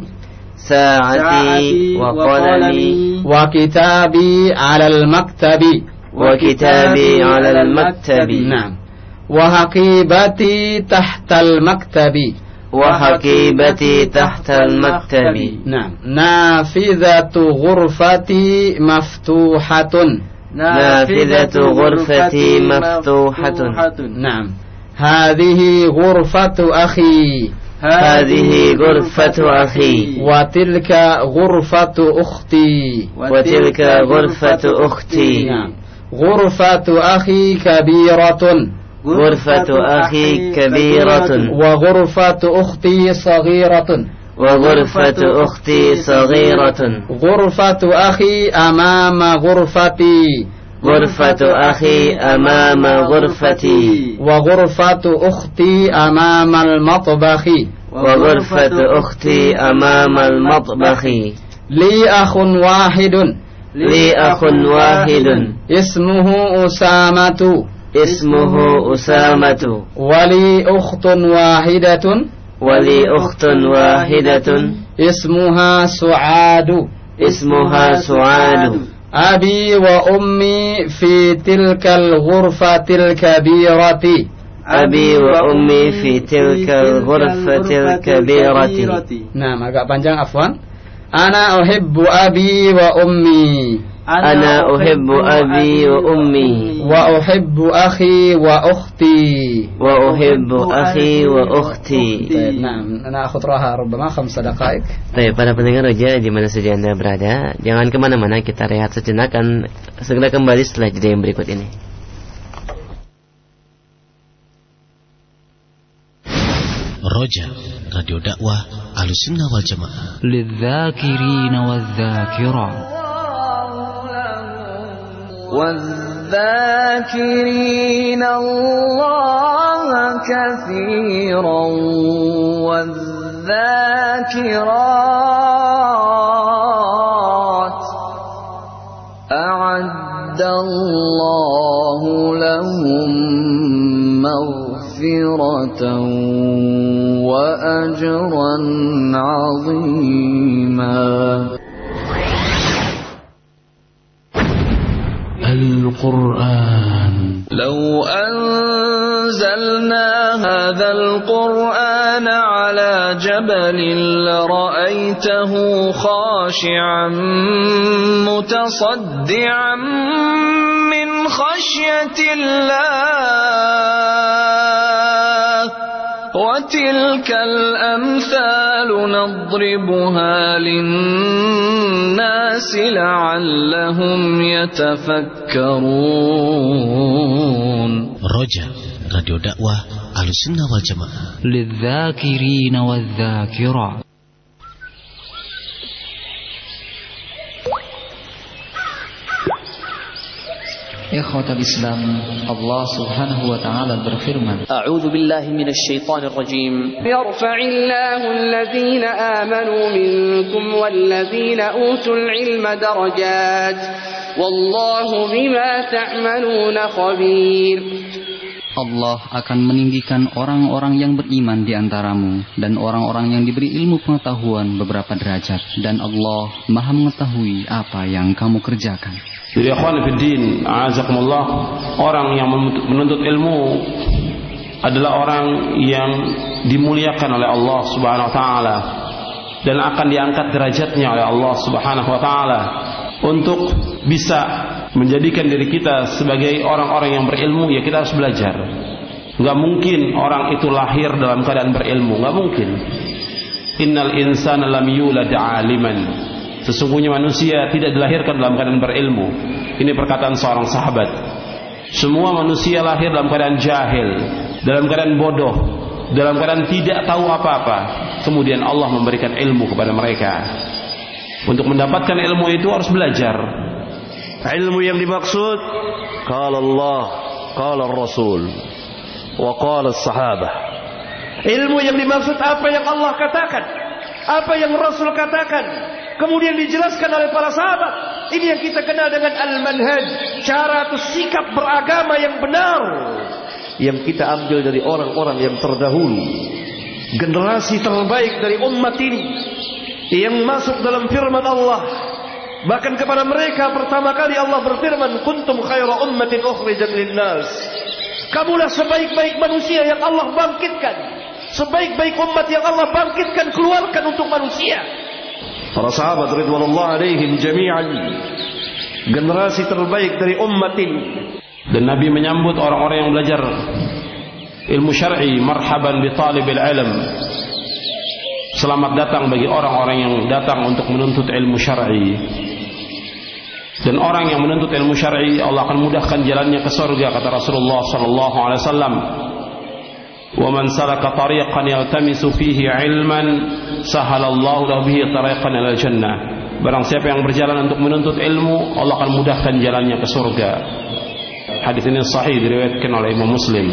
sa'ati wa qalami, wa kitabi 'ala al-maktabi, wa kitabi 'ala al-maktabi, nah, wa haqibati tahta al-maktabi, wa haqibati tahta al-maktabi, nah, nafidhatu ghurfati maftuhatun, nafidhatu ghurfati maftuhatun, nah, hadhihi ghurfatu akhi, hadhihi ghurfatu akhi, wa tilka ghurfatu ukhti, wa tilka ghurfatu ukhti, nah, ghurfatu akhi kabiratun, ghurfatu akhi kabiratun, wa ghurfatu ukhti saghiratun, wa ghurfatu ukhti saghiratun, ghurfatu akhi amama ghurfati, ghurfatu akhi amama ghurfati, wa ghurfatu ukhti amama al-matbakhi, wa ghurfatu ukhti amama al-matbakhi, li akhun wahidun, li akhun wahidun, ismuhu usamatu, ismuhu usamatu, wa li ukhtun wahidatun, wa li ukhtun wahidatun, ismuha su'adu, ismuha su'adu, abi wa ummi fi tilkal ghurfatil kabirati, abi wa ummi fi tilkal ghurfatil kabirati. Nah, agak panjang afwan. Ana uhibbu abi wa ummi, ana uhibbu abi wa ummi, wa uhibbu akhi wa ukhti, wa uhibbu akhi wa ukhti. Nah, ana akhud raha rubbama khamsa daqaik. Baik, para pendengar Roja di mana saja Anda berada, jangan kemana-mana, kita rehat sejenak, akan segera kembali setelah jeda yang berikut ini. Roja, radio dakwah Ahlussunnah wal Jamaah. للذاكرين والذاكرات والذاكرين الله كثيرا والذاكرات أعد الله لهم مغفرة وأجرا عظيما. القرآن لو أنزلنا هذا القرآن على جبل لرأيته خاشعا متصدعا من خشية الله وتلك الأمثال نضربها للناس لعلهم يتفكرون. Roja, radio dakwah Ahlussunnah wal Jamaah. للذاكرين والذاكرات. Ikhwatal Islam, Allah Subhanahu wa taala berfirman, A'udzu billahi minasy syaithanir rajim. Yarfa'illahu alladhina amanu minkum walladhina utul ilma darajat. Wallahu bima ta'maluna khabir. Allah akan meninggikan orang-orang yang beriman di antaramu dan orang-orang yang diberi ilmu pengetahuan beberapa derajat, dan Allah Maha mengetahui apa yang kamu kerjakan. Jadi ikhwan fiddin, a'azakumullah, orang yang menuntut ilmu adalah orang yang dimuliakan oleh Allah Subhanahu wa taala dan akan diangkat derajatnya oleh Allah Subhanahu wa taala untuk bisa menjadikan diri kita sebagai orang-orang yang berilmu. Ya, kita harus belajar. Enggak mungkin orang itu lahir dalam keadaan berilmu, enggak mungkin. Innal insana lam yulad 'aliman. Sesungguhnya manusia tidak dilahirkan dalam keadaan berilmu. Ini perkataan seorang sahabat. Semua manusia lahir dalam keadaan jahil, dalam keadaan bodoh, dalam keadaan tidak tahu apa-apa. Kemudian Allah memberikan ilmu kepada mereka. Untuk mendapatkan ilmu itu harus belajar. Ilmu yang dimaksud qala Allah, qala Rasul, wa qala as-sahabah. Ilmu yang dimaksud apa yang Allah katakan, apa yang Rasul katakan, kemudian dijelaskan oleh para sahabat. Ini yang kita kenal dengan al-manhaj, cara atau sikap beragama yang benar, yang kita ambil dari orang-orang yang terdahulu, generasi terbaik dari umat ini, yang masuk dalam firman Allah. Bahkan kepada mereka pertama kali Allah berfirman, kuntum khaira ummatin ukhrijat linnas. Kamulah sebaik-baik manusia yang Allah bangkitkan, sebaik-baik umat yang Allah bangkitkan, keluarkan untuk manusia. Para sahabat ridwanullah alaihim jami'an, generasi terbaik dari umat ini. Dan Nabi menyambut orang-orang yang belajar ilmu syar'i, marhaban bi talibil ilm. Selamat datang bagi orang-orang yang datang untuk menuntut ilmu syar'i. Dan orang yang menuntut ilmu syar'i, Allah akan mudahkan jalannya ke surga, kata Rasulullah sallallahu alaihi wasallam. Wa man salaka tariqan yaltamisu fihi ilman sahalallahu lahu bihi tariqan ilal jannah. Barang siapa yang berjalan untuk menuntut ilmu, Allah akan mudahkan jalannya ke surga. Hadis ini sahih, diriwayatkan oleh Imam Muslim.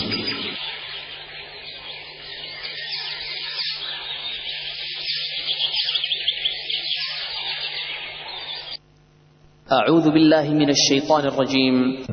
A'udzu billahi minasy syaithanir rajim.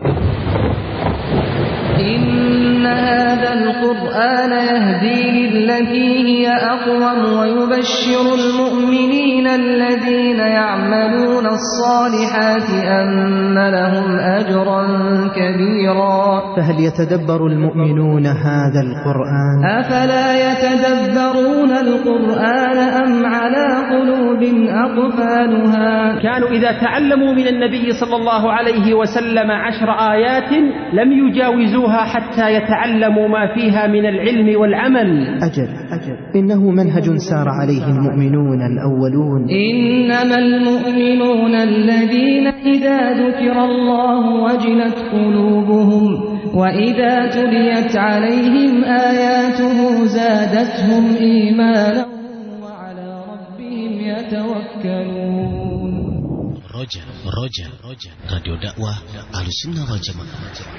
إن هذا القرآن يهدي للتي هي أقوم ويبشر المؤمنين الذين يعملون الصالحات أن لهم أجرا كبيرا. فهل يتدبر المؤمنون هذا القرآن؟ أفلا يتدبرون القرآن أم على قلوب أقفالها. كانوا إذا تعلموا من النبي صلى الله عليه وسلم عشر آيات لم يجاوزوها حتى يتعلموا ما فيها من العلم والعمل. أجل أجل إنه منهج سار عليه المؤمنون الأولون. إنما المؤمنون الذين إذا ذكر الله وجلت قلوبهم وإذا تليت عليهم آياته زادتهم إيمانا وعلى ربهم يتوكلون. Roja, Roja, Roja, Radio Dakwah Ahlussunnah wal Jamaah.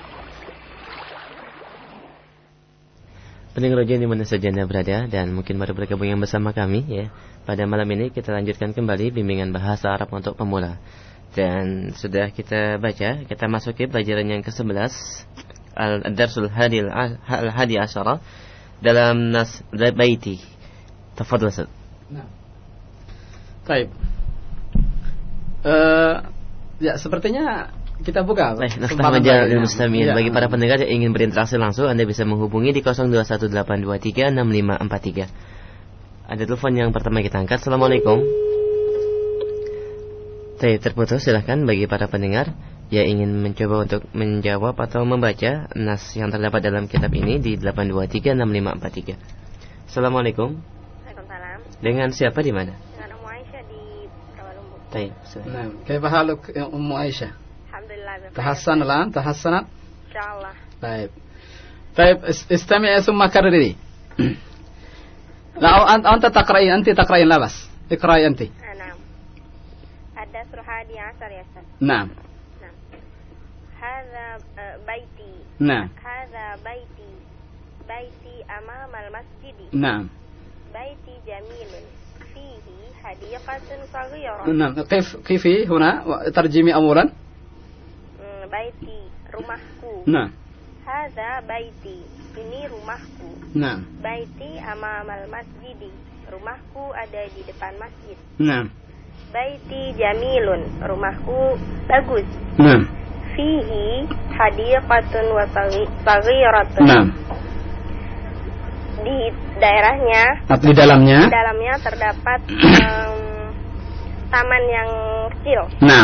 Pendengar Roja di mana saja Anda berada dan mungkin baru bergabung yang bersama kami ya. Pada malam ini kita lanjutkan kembali bimbingan bahasa Arab untuk pemula. Dan sudah kita baca, kita masuki pelajaran yang kesebelas, Al-Darsul Hadil Al-Hadi Asyara dalam Nas Baiti. Tafadhal Ustaz. Nah. Baik. Uh, ya sepertinya kita buka. Baik, Naftah Majal Al-Mustami'in. Ya. Bagi para pendengar yang ingin berinteraksi langsung, Anda bisa menghubungi di nol dua satu delapan dua tiga enam lima empat tiga. Ada telepon yang pertama kita angkat. Assalamualaikum. Saya terputus, silahkan bagi para pendengar yang ingin mencoba untuk menjawab atau membaca nas yang terdapat dalam kitab ini di delapan dua tiga enam lima empat tiga. Assalamualaikum. Waalaikumsalam. Dengan siapa di mana? Dengan Ummu Aisyah di Rawalumbu. Baik, silahkan. Nah, kaifa haluk ya Ummu Aisyah? Alhamdulillah. Tahassan الآن تحسنت إن شاء الله. طيب طيب استمعي ثم كرري. لا أنت تقرأين أنت تقرأين لا بس اقرأي أنت. نعم. الدرس الحادي عشر يا أستاذ. نعم. نعم. uh, baiti. Nah. Hadza baiti. Baiti amamal masjidi. Nah. Baiti jamilun. Fihi hadiqatun saghirah. Nah, kif kifi huna tarjimi awalan. Hmm, baiti, rumahku. Nah. Hadza baiti. Ini rumahku. Nah. Baiti amamal masjidi. Rumahku ada di depan masjid. Nah. Baiti jamilun. Rumahku bagus. Nah. Fihi hadiqatun wa saghiratun. Nah. Di daerahnya, di dalamnya, di dalamnya terdapat um, taman yang kecil. Nah.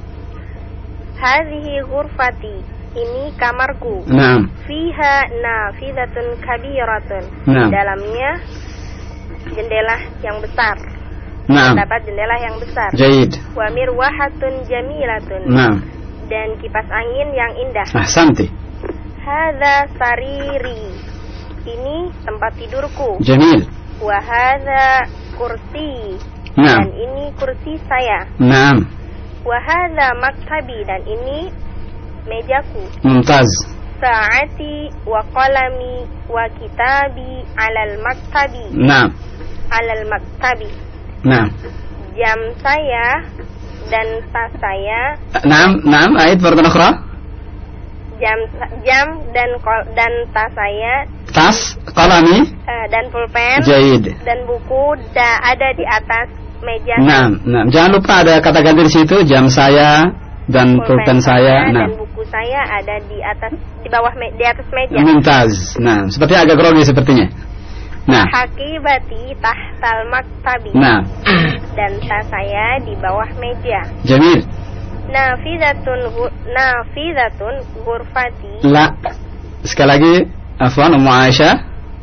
Hadhihi ghurfati. Ini kamarku. Nah. Fiha nafidatun kabiratun. Nah. Di dalamnya jendela yang besar. Nah. Terdapat jendela yang besar. Jaid. Wa mirwahatun jamilatun. Nah. Dan kipas angin yang indah. Ahsanti. Hadza sariri. Ini tempat tidurku. Jamil. Wa hadza kursi. Nah. Dan ini kursi saya. Nah. Wa hadza maktabi. Dan ini mejaku. Mumtaz. Sa'ati wa qalami wa kitabi alal maktabi. Nah. Alal maktabi. Nah. Jam saya dan tas saya. Naam, naam, ayat pertama akhra. Jam jam dan kol, dan tas saya. Tas, qalami. Uh, dan pulpen. Jaid. Dan buku da, ada di atas meja. Naam, naam. Jangan lupa ada kata ganti di situ. Jam saya dan pulpen, pulpen saya. Nah. Dan buku saya ada di atas, di bawah me, di atas meja. Mumtaz. Nah, seperti agak grogi sepertinya. Nah. Hakibati tahtal maktabi. Nah. Dan tas saya di bawah meja. Jamil. Nafidatun nafidatun ghurfati. La. Sekali lagi, afwan Ummu Aisyah.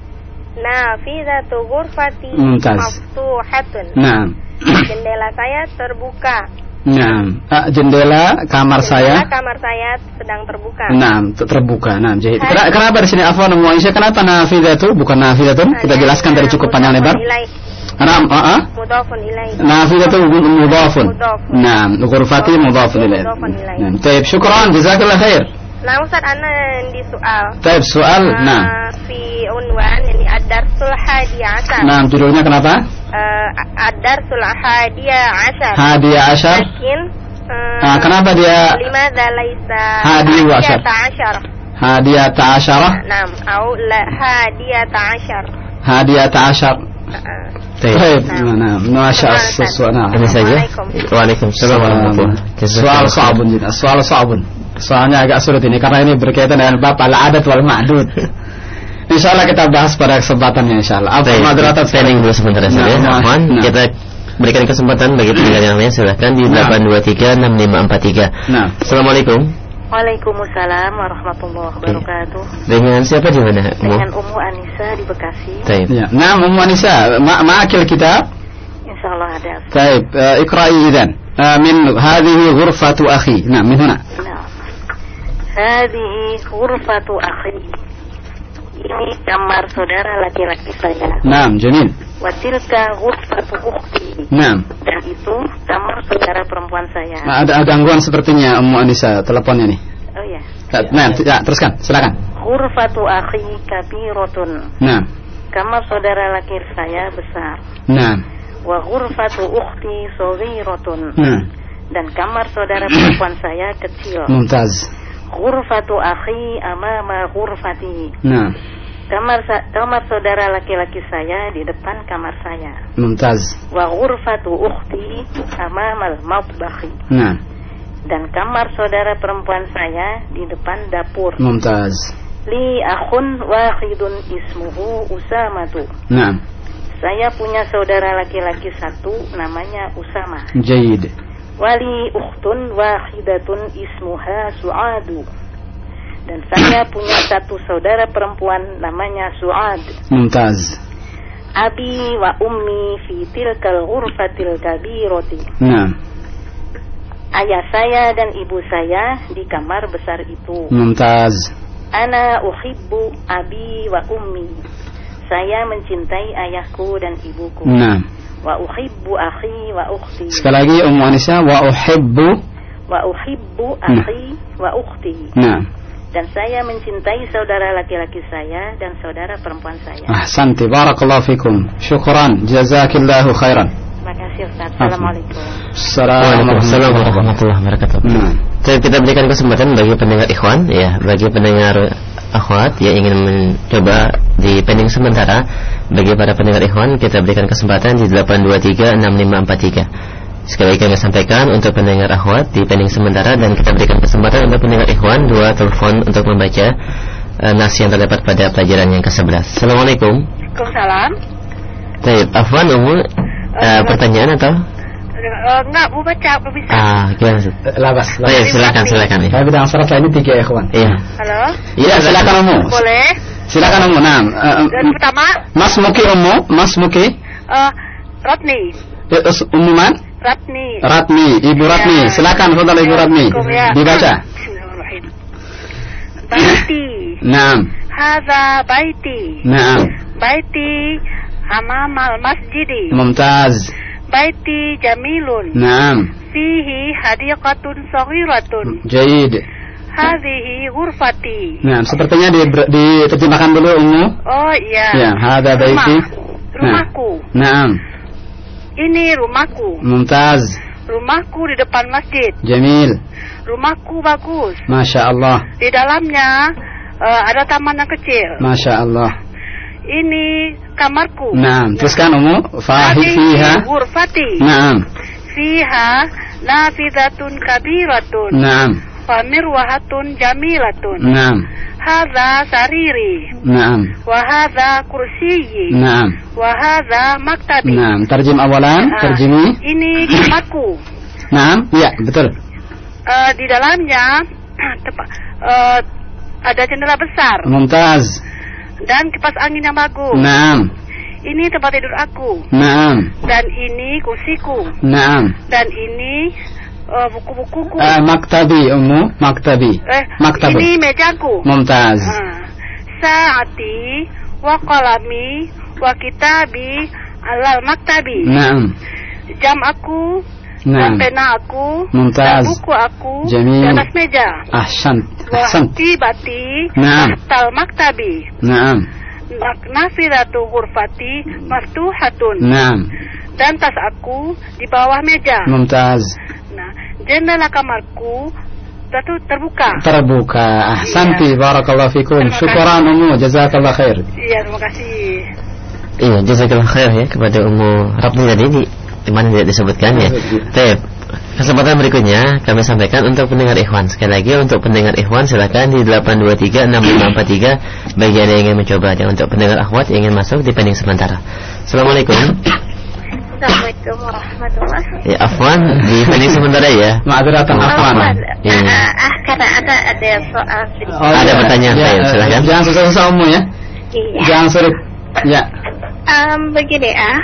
Nafidatu ghurfati maftuhatun. Nah. Jendela saya terbuka. Nah, ah, jendela kamar jendela saya. kamar saya sedang terbuka. Nah, terbuka. Nah, jadi kenapa di sini afwan Ummu Aisyah? Kenapa nafidatu bukan nafidatun? Kita jelaskan tadi cukup panjang lebar. Naam, ah, ah. Mudhafun ilaih. Nafidatu mudhafun. Naam, ghurfati mudhafun ilaih. Naam, baik, syukran, jazakallahu khair. Nah, Ustaz, ana di soal. Baik, soal. Nah. Fi unwan ini ad-darsul hadi ashar. Nah, judulnya kenapa? Uh, ad-darsul hadi ashar. Hadi ashar. Lakin uh, nah, kenapa dia limadza laisa hadi ashar? Hadiyata ashar. Naam, au la hadiyata ashar. Hadiyata ashar. Baik, nah, masya Allah. Ini saja. Waalaikumsalam warahmatullahi wabarakatuh. Soal sabun juga, soal sabun. Soalnya agak sulit ini karena ini berkaitan dengan bab al-adat wal ma'dud. Insyaallah kita bahas pada kesempatannya insyaallah. Apa moderator training dulu sebentar saja. Afwan, kita berikan kesempatan bagi pendengar yang lain, silakan di delapan dua tiga enam lima empat tiga. Nah, Assalamualaikum. Waalaikumsalam warahmatullahi wabarakatuh. Dengan siapa di mana? Dengan Ummu Anisa di Bekasi. Baik. Ya. Nah, Ummu Anisa, ma ma'akil kitab? Insyaallah ada. Baik, uh, iqra'i idzan. Uh, min hadhihi ghurfatu akhi. Nah, min huna. Nah. Hadhihi ghurfatu akhi. Ini kamar saudara laki-laki saya. Naam, jamil. Wa tilka ghurfatu ukhti. Naam. Dan itu kamar saudara perempuan saya. Nah, ada gangguan sepertinya Ummu Anisa teleponnya nih. Oh ya. Nah, ya, teruskan, silakan. Ghurfatu akhi kabiratun. Nah. Kamar saudara laki saya besar. Nah. Wa ghurfatu ukhti saghiratun. Nah. Dan kamar saudara perempuan saya kecil. Mumtaz. Ghurfatu akhi amama ghurfati. Nah. Kamar kamar saudara laki-laki saya di depan kamar saya. Mumtaz. Wa ghurfatu ukhti amamal matbakhi. Nah. Dan kamar saudara perempuan saya di depan dapur. Mumtaz. Li akhun wahidun ismuhu Usamatu. Nah. Saya punya saudara laki-laki satu namanya Usama. Jaid. Wali ukhtun wahidatun ismuha Su'adu. Dan saya punya satu saudara perempuan namanya Su'ad. Mumtaz. Abi wa ummi fi tilkal ghurfatil kabirati. Nah. Ayah saya dan ibu saya di kamar besar itu. Mumtaz. Ana uhibbu abi wa ummi. Saya mencintai ayahku dan ibuku. Nah. Wa uhibbu akhi wa ukhti. Sekali lagi Ummu Anisa, wa uhibbu wa uhibbu akhi nah. wa ukhti. Nah. dan saya mencintai saudara laki-laki saya dan saudara perempuan saya. Ahsanti, barakallahu fikum. Syukran, jazakillahu khairan. Terima kasih Ustaz. Assalamualaikum. Assalamualaikum warahmatullahi wabarakatuh. Hmm. Jadi kita berikan kesempatan bagi pendengar ikhwan, ya, bagi pendengar akhwat yang ingin mencoba di pending sementara. Bagi para pendengar ikhwan, kita berikan kesempatan di delapan dua tiga enam lima empat tiga. Sekali lagi kami sampaikan untuk pendengar akhwat di pending sementara, dan kita berikan kesempatan untuk pendengar ikhwan dua telepon untuk membaca uh, nas yang terdapat pada pelajaran yang kesebelas. Assalamualaikum. Waalaikumsalam. Baik, afwan Umu, uh, uh, pertanyaan atau? Uh, enggak, mau baca, mau bisa. Ah, gimana sih? Labas. Baik, silakan, silakan. Ya. Tapi dengan syarat ini tiga ya, kawan. Iya. Halo. Iya, silakan Umu. Boleh. Silakan Umu. Nah, uh, dan pertama. Mas Muki Umu, Mas Muki. Uh, Ratni. Uh, Umu man? Ratni. Ratni, Ibu Ratni. Ya. Silakan, saudara Ibu Ratni. Ya. Dibaca. Baiti. Naam. Hadza baiti. Naam. Baiti amamal masjidi. Mumtaz. Baiti jamilun. Naam. Fihi hadiqatun saghiratun. Jaid. Hadhihi ghurfati. Nah, sepertinya di, diterjemahkan dulu Ummu. Oh iya. Ya, hadza baiti. Rumahku. Naam. Ini rumahku. Mumtaz. Rumahku di depan masjid. Jamil. Rumahku bagus. Masya Allah. Di dalamnya uh, ada taman yang kecil. Masya Allah. Ini kamarku. Naam. Teruskan Ummu. Fahi fiha. Ghurfati. Naam. Fiha nafidatun kabiratun. Naam. Famirwahatun jamilatun. Naam. Hadza sariri. Naam. Wa hadza kursiyyi. Naam. Wa hadza maktabi. Naam. Tarjim awalan, Nah, tarjimi. ini kamarku. Naam. Iya, betul. Uh, di dalamnya tepa, uh, ada jendela besar. Mumtaz. Dan kipas angin yang bagus. Naam. Ini tempat tidur aku. Naam. Dan ini kursiku. Naam. Dan ini uh, buku-bukuku. Uh, maktabi Ummu, maktabi. Eh, Maktab. ini mejaku. Mumtaz. Uh, saati wa qalami wa kitabi alal maktabi. Naam. Jam aku. Naam. Dan pena aku. Mumtaz. Dan buku aku. Jamil. Di atas meja. Ahsan. Wa Ahsan. tibati. Naam. Tahtal maktabi. Naam. Nafidatu ghurfati maftuhatun. Naam. Dan tas aku di bawah meja. Mumtaz. Nah, jendela kamarku itu terbuka. Terbuka. Ahsanti, Iya. barakallahu fikum. Syukran Ummu, jazakallah khair. Iya, terima kasih. Iya, jazakallah khair ya kepada Ummu Ratni tadi di, di mana tidak disebutkan ya. Baik. Kesempatan berikutnya kami sampaikan untuk pendengar ikhwan. Sekali lagi untuk pendengar ikhwan silakan di delapan dua tiga enam lima empat tiga bagi Anda yang ingin mencoba, dan untuk pendengar akhwat yang ingin masuk di pending sementara. Assalamualaikum. Assalamualaikum warahmatullahi wabarakatuh. Ya, afwan di pending sementara ya. Ma'adzuratan afwan. Ya. Ah, ah, karena ada ada soal sedikit. Oh, ada ya. pertanyaan Ya, saya, silakan. Jangan susah-susah Ummu ya. Iya. Jangan sulit. Ya. Um, begini ah.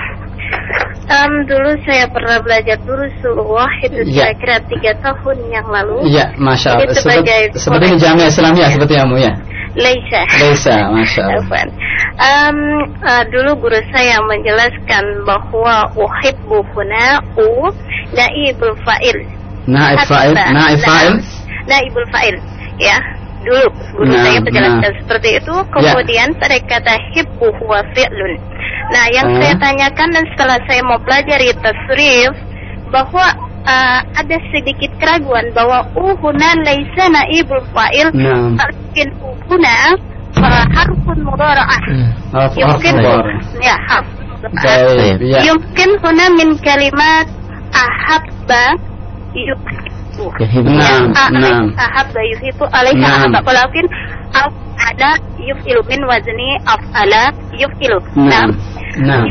Um, dulu saya pernah belajar Durusul Wahid Ya. kira-kira tiga tahun yang lalu. Iya, masya Allah. Itu sebagai Seperti, seperti di Jamiah Islamiyah seperti kamu ya. Laisa. Laisa, masya Allah. Um, uh, dulu guru saya menjelaskan bahwa uhibbu huna u naibul fa'il. Naib fa'il, naib fa'il. Naibul fa'il, ya. Dulu guru Nah, saya menjelaskan nah. seperti itu. Kemudian ya. pada kata hibbu huwa fi'lun. Nah, yang uh. saya tanyakan dan setelah saya mau pelajari tasrif bahwa uh, ada sedikit keraguan bahwa uhuna laisa naibul fa'il. Nah. Lakin uhuna uh, harfun mudhara'ah. Harf Yumkin mudhara'ah. ya harf. Baik, ya. Yumkin huna min kalimat ahabba yuhibbu. Naam, naam. Ahabba yuhibbu alaihi Naam. ahabba. Walakin af'ala yuf'ilu min wazni af'ala yuf'ilu. Naam. Naam.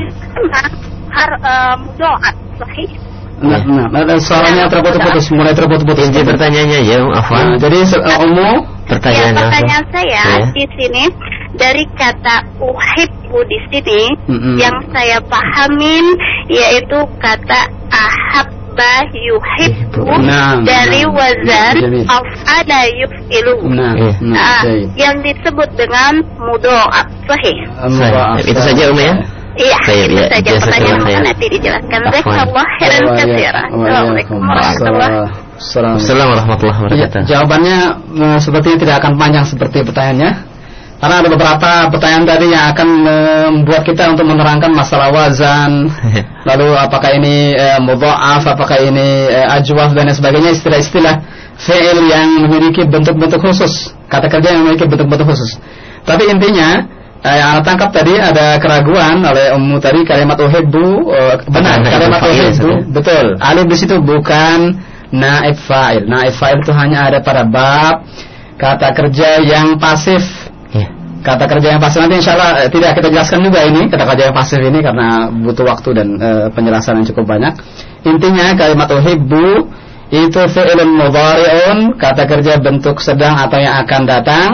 Har uh, mudha'af sahih. Nah, nah, nah, suaranya terputus-putus, mulai terputus-putus. Inti pertanyaannya ya, afwan. Nah, jadi uh, Ummu, pertanyaan, pertanyaan, ya, pertanyaan saya ya. di sini dari kata uhibbu di sini mm-hmm. yang saya pahamin yaitu kata ahabba yuhibbu nah, dari nah, wazan nah, af'ala yuf'ilu. Nah, nah, nah, baik. yang disebut dengan mudha'af sahih. Mudha'af. Itu saja Ummu ya. Iya, Baik, itu ya, saja jasa pertanyaan saya. nanti dijelaskan. Afwan. Jazakallah khairan katsiran. Assalamualaikum warahmatullahi wabarakatuh. Assalamualaikum warahmatullahi wabarakatuh. Ya, jawabannya uh, sepertinya tidak akan panjang seperti pertanyaannya. Karena ada beberapa pertanyaan tadi yang akan membuat uh, kita untuk menerangkan masalah wazan, lalu apakah ini uh, mudha'af, apakah ini uh, ajwaf dan sebagainya, istilah-istilah fi'il yang memiliki bentuk-bentuk khusus, kata kerja yang memiliki bentuk-bentuk khusus. Tapi intinya uh, yang Anda tangkap tadi ada keraguan oleh Ummu tadi, kalimat uhibbu uh, benar, kalimat uhibbu betul. Alif di situ bukan naib fa'il. Naib fa'il itu hanya ada pada bab kata kerja yang pasif. Kata kerja yang pasif nanti insya Allah eh, tidak kita jelaskan juga ini kata kerja yang pasif ini karena butuh waktu dan eh, penjelasan yang cukup banyak. Intinya kalimat uhibbu itu fi'ilun mudhari'un, kata kerja bentuk sedang atau yang akan datang.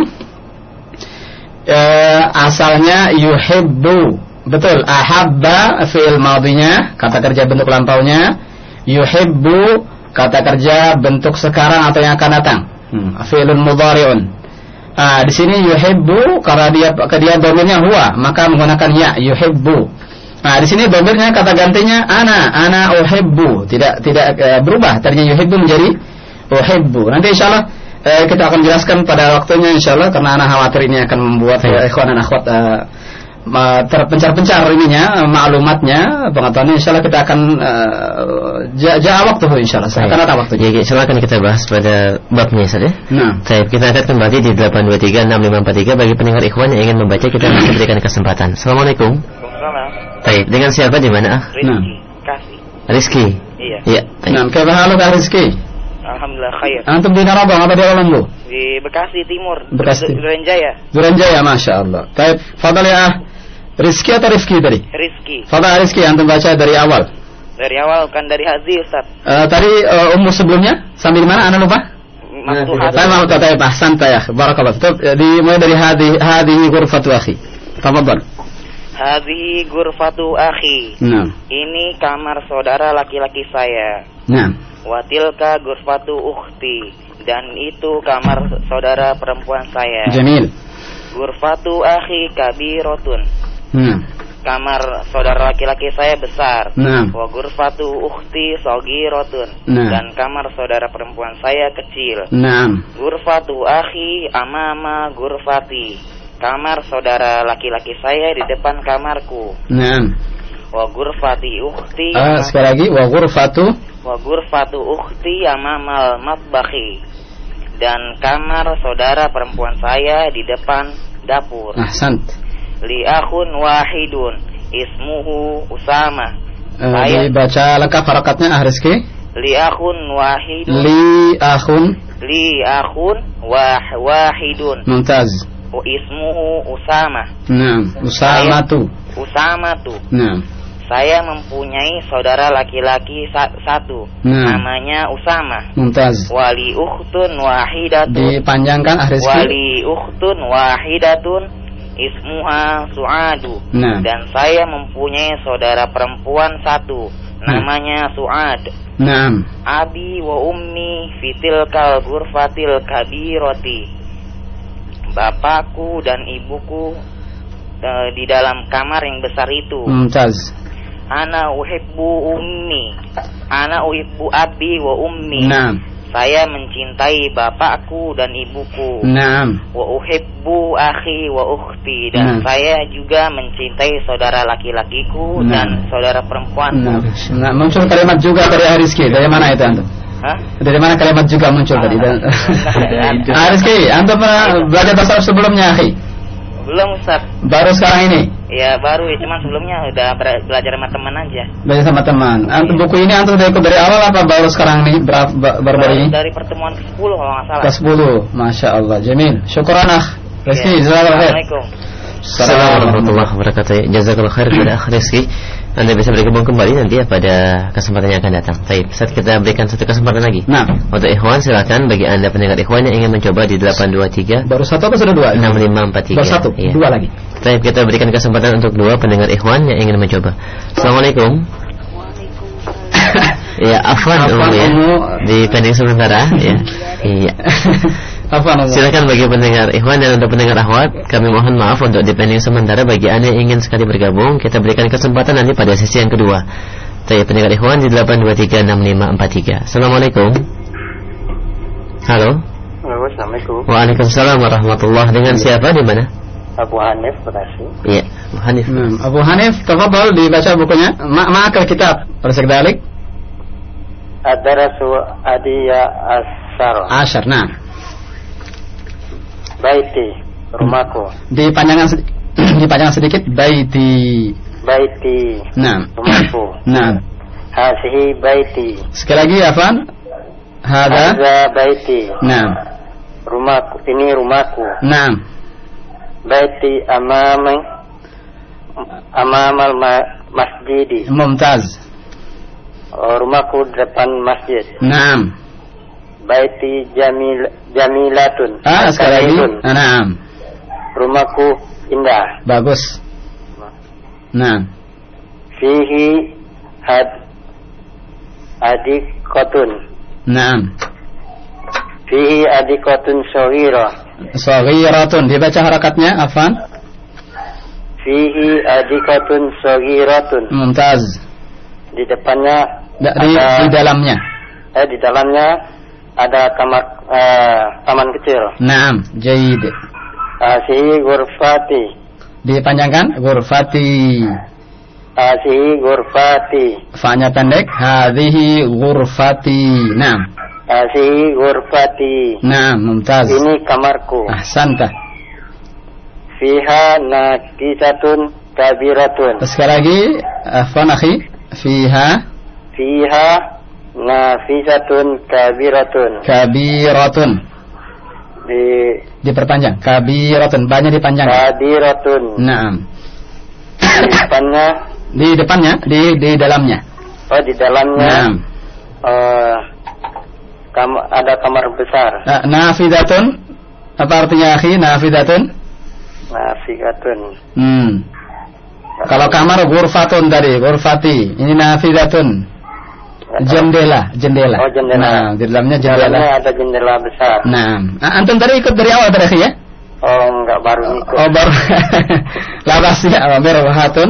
Eh, asalnya yuhibbu, betul. Ahabba fi'il madhinya, kata kerja bentuk lampaunya. Yuhibbu kata kerja bentuk sekarang atau yang akan datang. Hmm, fi'ilun mudhari'un. Ah, di sini yuhibbu karena dia dia domirnya huwa, maka menggunakan ya yuhibbu. Nah, di sini domirnya kata gantinya ana, ana uhibbu, tidak tidak e, berubah. Tadinya yuhibbu menjadi uhibbu. Nanti insyaallah e, kita akan jelaskan pada waktunya insyaallah karena ana khawatir ini akan membuat e, ikhwan dan akhwat e, terpencar-pencar ininya, maklumatnya, pengetahuannya. Insyaallah kita akan uh, jawab waktu insyaallah. Akan datang waktunya. Ya, silakan kita bahas pada babnya saja. Nah, baik, kita akan kembali di delapan dua tiga enam lima empat tiga bagi pendengar ikhwan yang ingin membaca, kita masih berikan kesempatan. Assalamualaikum. Waalaikumsalam. Baik, dengan siapa di mana? Rizki. Nah. Kasih. Rizki. Iya. Iya. Nah, kaifa Kak Rizki? Alhamdulillah khair. Antum di mana Bang? Apa di alam lu? Di Bekasi Timur. Bekasi. Durenjaya. Durenjaya, masya Allah. Baik, fadal ya. Rizki atau Rizki tadi? Rizki. Fadal Rizki, antum baca dari awal. Dari awal kan dari Hazi Ustaz. Uh, tadi uh, umur sebelumnya sambil mana? Anda lupa? Maktuhat. Saya mau kata ya, santai ya. Barakallah. Di mulai dari hadi hadi ghurfatu akhi. Tafadhal. Hadi ghurfatu akhi. Nah. Ini kamar saudara laki-laki saya. Nah. Wa tilka ghurfatu ukhti. Dan itu kamar saudara perempuan saya. Jamil. Ghurfatu akhi kabirotun. Hmm. Kamar saudara laki-laki saya besar. Nah. Wa ghurfatu ukhti saghirotun. Nah. Dan kamar saudara perempuan saya kecil. Nah. Ghurfatu akhi amama ghurfati. Kamar saudara laki-laki saya di depan kamarku. Nah. Wa ghurfati ukhti. Ah, sekali lagi wa ghurfatu. Wa ghurfatu ukhti amamal matbakhi. Dan kamar saudara perempuan saya di depan dapur. Ahsant. Li akhun wahidun ismuhu Usama. Uh, saya dibaca lengkap harakatnya ah Rizki. Li akhun wahidun. Li akhun. Li akhun wah wahidun. Mumtaz. Ismuhu Usama. Nah, Usama tu. Usama tu. Nah. Saya mempunyai saudara laki-laki sa satu. Nah. Namanya Usama. Mumtaz. Wali ukhtun wahidatun. Dipanjangkan ah Rizki. Wali ukhtun wahidatun ismuha Su'adu. Nah. Dan saya mempunyai saudara perempuan satu. Namanya Su'ad. Naam. Abi wa ummi fitilkal ghurfatil kabirati. Bapakku dan ibuku uh, di dalam kamar yang besar itu. Mumtaz. Ana uhibbu ummi. Ana uhibbu abi wa ummi. Naam. Saya mencintai bapakku dan ibuku. Naam. Wa uhibbu akhi wa ukhti. Dan Naam. saya juga mencintai saudara laki-lakiku Naam. dan saudara perempuanku. Naam. Nah, muncul kalimat juga dari Rizki. Dari mana itu antum? Hah? Dari mana kalimat juga muncul tadi? Ah, Rizki, antum pernah belajar bahasa Arab sebelumnya, akhi? Belum, Ustaz. Baru sekarang ini? Ya baru ya, cuman sebelumnya udah belajar sama teman aja. Belajar sama teman. Antum buku ini antum udah ikut dari awal apa baru sekarang nih? Baru-baru ini? Dari pertemuan ke sepuluh kalau nggak salah. Ke sepuluh, masya Allah, Jamil. Syukuran akh. Rizki, jazakallah khair. Assalamualaikum. Assalamualaikum warahmatullahi wabarakatuh. Jazakallah khair kepada akh Rizki. Anda bisa bergabung kembali nanti ya pada kesempatan yang akan datang. Baik, saat kita berikan satu kesempatan lagi. Nah, untuk ikhwan silakan bagi Anda pendengar ikhwan yang ingin mencoba di delapan dua tiga. Baru satu atau sudah dua? enam lima empat tiga. Baru satu, iya. Dua lagi. Baik, kita berikan kesempatan untuk dua pendengar ikhwan yang ingin mencoba. Assalamualaikum. Ya, afwan umum ya. Di pending sementara ya. Iya. Silakan bagi pendengar ikhwan dan untuk pendengar akhwat, kami mohon maaf untuk dipending sementara. Bagi Anda yang ingin sekali bergabung, kita berikan kesempatan nanti pada sesi yang kedua. Tapi pendengar ikhwan di delapan dua tiga enam lima empat tiga. Assalamualaikum. Halo. Halo, Assalamualaikum. Waalaikumsalam warahmatullahi. Dengan siapa, di mana? Abu Hanif, Bekasi. Iya, Abu Hanif. Hmm, Abu Hanif, tafadhol dibaca bukunya. Ma Ma'akal kitab. Bersek dalik. Ad-darasu adiya asyar. Asyar, nah. Baiti, rumahku. Dipanjangkan sedikit. Dipanjangkan sedikit. Baiti. Baiti. Nah. Rumahku. Nah. Hasihi baiti. Sekali lagi, Afan. Hada. Hada baiti. Nah. Rumahku. Ini rumahku. Nah. Baiti amami amamal ma masjidi. Mumtaz. Oh, rumahku depan masjid. Naam. Baiti jamil jamilatun. Ah, sekali lagi. Naam. Rumahku indah. Bagus. Nah. Fihi had adikotun. Naam. Fihi adikotun sohira. Sohiratun. Dibaca harakatnya, Afan. Fihi adikotun sohiratun. Mumtaz. Di depannya Da, di, ada, di dalamnya. Eh di dalamnya ada kamar eh, taman kecil. Naam, jaid. Asihi ghurfati. Dipanjangkan ghurfati. Asihi ghurfati. Fa-nya pendek. Hadhihi ghurfati. Naam. Asihi ghurfati. Naam, mumtaz. Ini kamarku. Ahsanta. Fiha nakisatun kabiratun. Sekali lagi, afwan akhi. Fiha Fiha nafisatun kabiratun. Kabiratun. Di diperpanjang. Kabiratun. Banyak dipanjang. Kabiratun. Naam. Di depannya. Di depannya. Di di dalamnya. Oh, di dalamnya. Naam. Uh, kam ada kamar besar. Uh, nafidatun. Apa artinya akhi? Nafidatun. Nafidatun. Hmm. Kalau kamar ghurfatun tadi, ghurfati. Ini nafidatun. Jendela, jendela. Oh, jendela. Nah, di dalamnya jendela. Dalamnya ada jendela besar. Nah, antum tadi ikut dari awal tadi ya? Oh, enggak, baru ikut. Oh, baru. Labas ya, wa mirwahatun.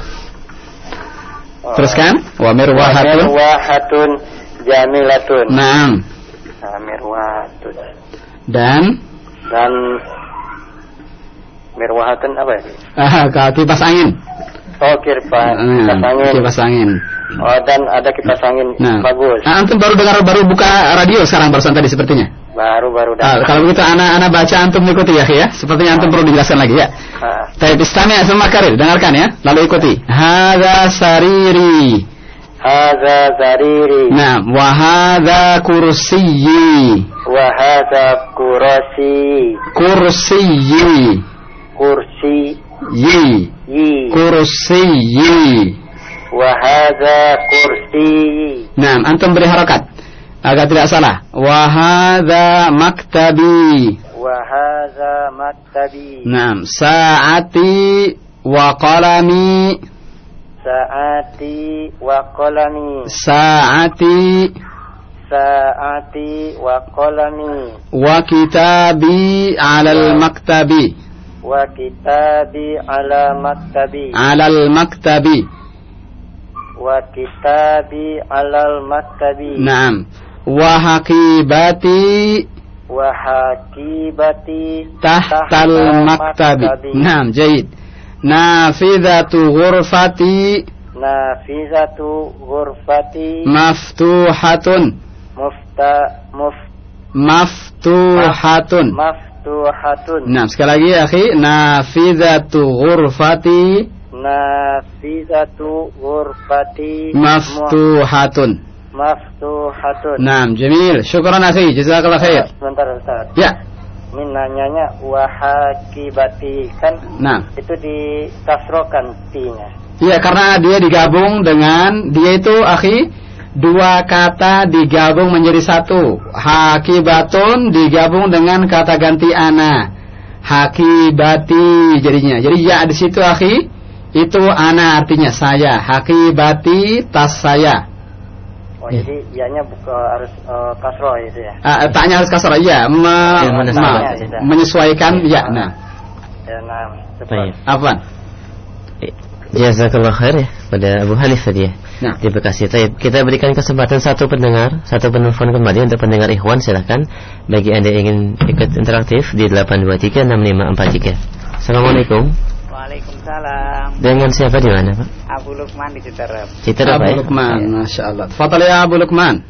Oh. Teruskan, wa mirwahatun. Wa mirwahatun jamilatun. Naam. Wa mirwahatun. Dan dan mirwahatun apa ya? Ah, kipas angin. Oh, kipas, nah, kipas angin. Kipas angin. Oh, dan ada kipas angin. Nah. Bagus. Ah, antum baru dengar, baru buka radio sekarang barusan tadi sepertinya. Baru baru ah, kalau begitu anak-anak baca, antum ikuti ya, ya. Sepertinya antum ah. perlu dijelaskan lagi ya. Ah. Tapi istami' semua karir, dengarkan ya, lalu ikuti. Hadza sariri. Hadza sariri. Nah, wa hadza kursiyyi. Wa hadza kursi. Kursiyyi. Kursi. Yi. Yi. Kursiyyi. Wa hadza kursi. Nah, antum beri harakat agar tidak salah. Wa hadza maktabi. Wa hadza maktabi. Nah, saati wa qalami. Saati wa qalami. Saati. Saati wa qalami. Wa kitabi 'ala al-maktabi. Wa kitabi 'ala maktabi. 'Ala al-maktabi. Wa kitabi 'alal maktabi. Naam. Wa haqibati. Wa haqibati tahtal maktabi. Naam, jaid. Nafidhatu ghurfati. Nafidhatu ghurfati. Maftuhatun. Mufta muf Maftuhatun. Maftuhatun. Nah, sekali lagi ya, akhi. Nafidhatu ghurfati. Nafizatu ghurfati maftuhatun. Maftuhatun. Naam, jamil. Syukran akhi, jazakallahu khair. Sebentar, Ustaz. Ya. Ini nanyanya wahakibati kan? Nah. Itu dikasrokan ti-nya. Iya, karena dia digabung dengan dia itu akhi dua kata digabung menjadi satu. Hakibatun digabung dengan kata ganti ana. Hakibati jadinya. Jadi ya di situ akhi itu ana artinya saya. Hakibati tas saya. Oh, ya. Jadi ianya buka harus uh, kasroh itu ya. Uh, taknya harus kasroh iya, me, ya, ma, menyesuaikan ya. Nah. Ya, nah. Apa? Jazakallah khair ya pada Abu Hanif tadi ya. Nah. Di Bekasi. Taib. Kita berikan kesempatan satu pendengar, satu penelpon kembali untuk pendengar Ikhwan, silakan. Bagi Anda yang ingin ikut interaktif di delapan dua tiga enam lima empat tiga. Assalamualaikum. Waalaikumsalam. Dengan siapa di mana, Pak? Abu Lukman di Citerep. Citerep, Abu ya? Lukman, Masya Allah. Tafadhal ya Abu Lukman.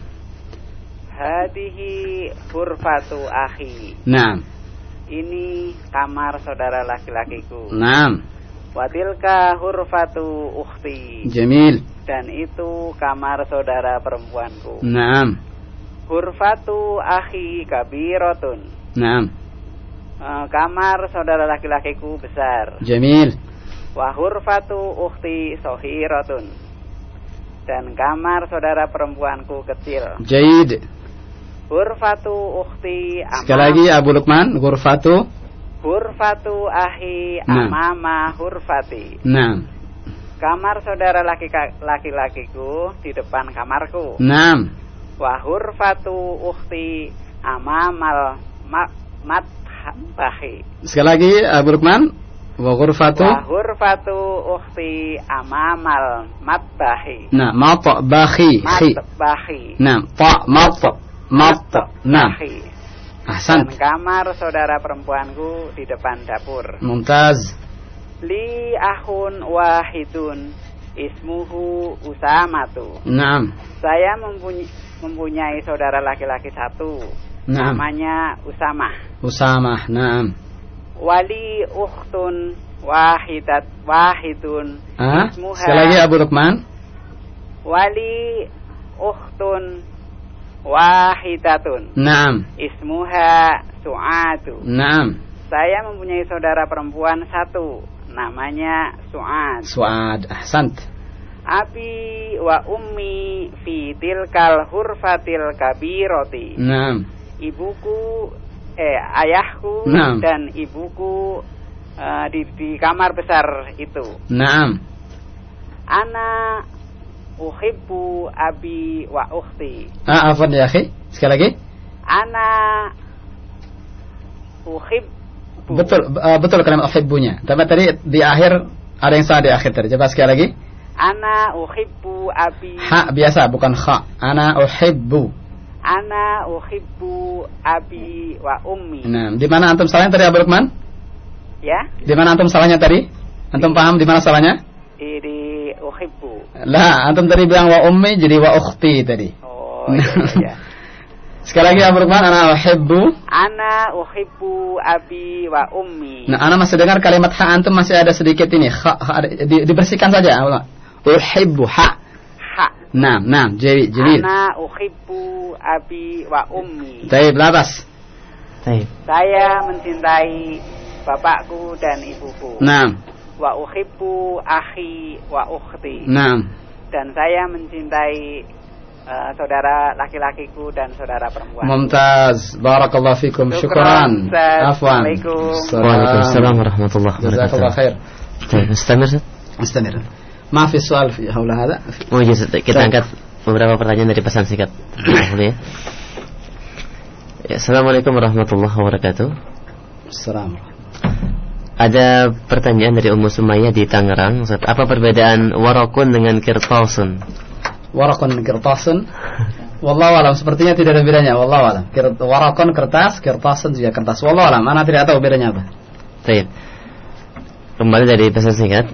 Hadihi hurfatu akhi. Naam. Ini kamar saudara laki-lakiku. Naam. Watilka hurfatu ukhti. Jamil. Dan itu kamar saudara perempuanku. Naam. Hurfatu akhi kabirotun. Naam. Uh, kamar saudara laki-lakiku besar. Jamil. Wa hurfatu ukhti sohirotun. Dan kamar saudara perempuanku kecil. Jaid. Hurfatu ukhti amama. Sekali lagi Abu Lukman, hurfatu. Hurfatu ahi amama hurfati. Naam. Kamar saudara laki-lakiku di depan kamarku. Naam. Wa hurfatu ukhti amamal matbahi. Sekali lagi Abu Lukman. Wa hurfatu. Wa hurfatu ukhti amamal matbahi. Nah, matbahi. Matbahi. Nah, ta mat mat. Nah. Ahsan. Dan kamar saudara perempuanku di depan dapur. Mumtaz. Li ahun wahidun ismuhu Usamatu. Naam. Saya mempunyai, mempunyai saudara laki-laki satu. Naam. Namanya Usamah. Usamah, naam. Wali ukhtun wahidat wahidun ah? ismuha. Sekali lagi Abu Lukman. Wali ukhtun wahidatun. Naam. Ismuha Su'adu. Naam. Saya mempunyai saudara perempuan satu, namanya Su'ad. Su'ad, ahsant. Abi wa ummi fi tilkal hurfatil kabiroti. Naam. Ibuku eh ayahku Naam. dan ibuku uh, di di kamar besar itu. Naam. Ana uhibbu abi wa ukhti. Ah, afwan ya akhi. Sekali lagi. Ana uhibbu. Betul, uh, betul kalimat uhibbunya. Tapi tadi di akhir ada yang salah di akhir tadi. Coba sekali lagi. Ana uhibbu abi. Ha biasa bukan kha. Ana uhibbu. Ana uhibbu abi wa ummi. Nah, di mana antum salahnya tadi Abu Lukman? Ya? Di mana antum salahnya tadi? Antum paham di mana salahnya? Di, di uhibbu. Lah, antum tadi bilang wa ummi jadi wa ukhti tadi. Oh, iya, iya. Sekali lagi Abu Lukman, ana uhibbu. Ana uhibbu abi wa ummi. Nah, ana masih dengar kalimat ha antum masih ada sedikit ini. Ha, ha di, dibersihkan saja. Uhibbu ha. Ha. Nah, nah, jadi jadi. Ana uhibbu abi wa ummi. Baik, labas. Baik. Saya mencintai bapakku dan ibuku. Nah. Wa uhibbu akhi wa ukhti. Nah. Dan saya mencintai uh, saudara laki-lakiku dan saudara perempuan. Mumtaz. Barakallahu fikum. Syukran. Afwan. Waalaikumsalam warahmatullahi wabarakatuh. Jazakallahu khair. Baik, istamir. Istamir. Ma fi soal fi haula hada. Oh, iya, kita angkat beberapa pertanyaan dari pesan singkat. Boleh ya? Ya, assalamualaikum warahmatullahi wabarakatuh. Assalamualaikum. Ada pertanyaan dari Ummu Sumayyah di Tangerang. Ustaz, apa perbedaan warakun dengan kirtasun? Warakun dan kirtasun? Wallahu alam, sepertinya tidak ada bedanya. Wallahu alam. Warakun kertas, kirtasun juga kertas. Wallahu alam, ana tidak tahu bedanya apa. Baik. Kembali dari pesan singkat.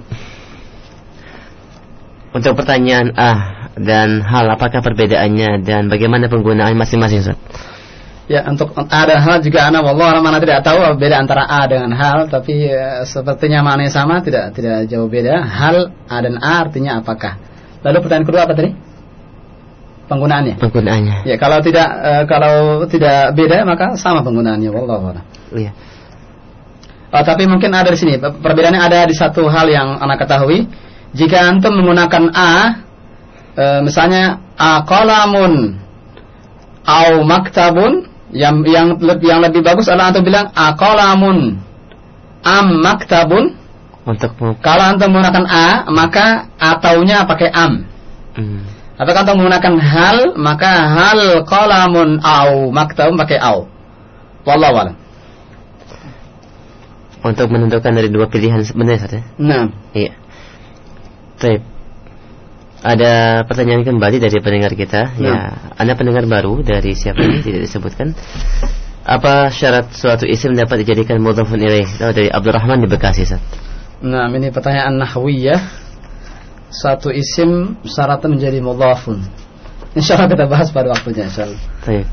Untuk pertanyaan ah dan hal, apakah perbedaannya dan bagaimana penggunaan masing-masing, Ustaz? Ya, untuk A dan hal juga ana wallah mana tidak tahu beda antara A dengan hal, tapi ya, sepertinya maknanya sama, tidak tidak jauh beda. Hal A dan A artinya apakah? Lalu pertanyaan kedua apa tadi? Penggunaannya. Penggunaannya. Ya, kalau tidak uh, kalau tidak beda maka sama penggunaannya wallahu a'lam. Iya. Oh, tapi mungkin ada di sini perbedaannya ada di satu hal yang anak ketahui. Jika antum menggunakan A, uh, misalnya a qalamun au maktabun, yang yang lebih yang lebih bagus adalah antum bilang aqalamun am maktabun. Untuk kalau antum menggunakan a, maka ataunya pakai am. Hmm. Atau kalau antum menggunakan hal, maka hal qalamun au maktabun pakai au. Wallahu a'lam. Untuk menentukan dari dua pilihan sebenarnya saja. Nah, iya. Baik. Ada pertanyaan kembali dari pendengar kita. Ya. Ya, Anda pendengar baru dari siapa ini tidak disebutkan. Apa syarat suatu isim dapat dijadikan mudhafun ilaih? Oh, dari Abdurrahman di Bekasi, Ustaz. Nah, ini pertanyaan nahwiyah. Satu isim syaratnya menjadi mudhafun. Insyaallah kita bahas pada waktunya, insyaallah. Baik.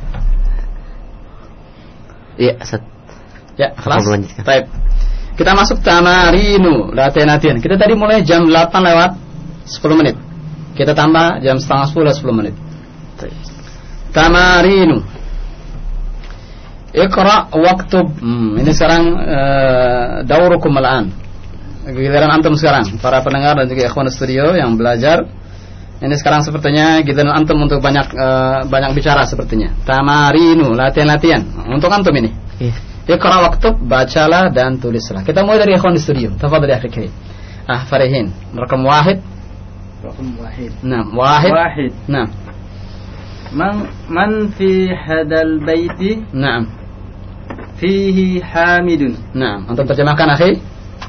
Iya, Ustaz. Ya, kelas. Baik. Kita masuk tamarinu, latihan-latihan. Kita tadi mulai jam delapan lewat sepuluh menit. Kita tambah jam setengah sepuluh sepuluh menit. Tamarinu. Iqra waktub. Hmm, ini sekarang uh, daurukum al-an. Giliran antum sekarang, para pendengar dan juga ikhwan studio yang belajar. Ini sekarang sepertinya giliran antum untuk banyak uh, banyak bicara sepertinya. Tamarinu, latihan-latihan. Untuk antum ini. Iya. Iqra waktub, bacalah dan tulislah. Kita mulai dari ikhwan studio. Tafadhal ya akhi. Ah, Farihin. Rakam wahid. Rakam wahid. Nah, wahid. Wahid. Nah. Man man fi hadal baiti? Naam. Fihi hamidun. Naam. Untuk terjemahkan akhi.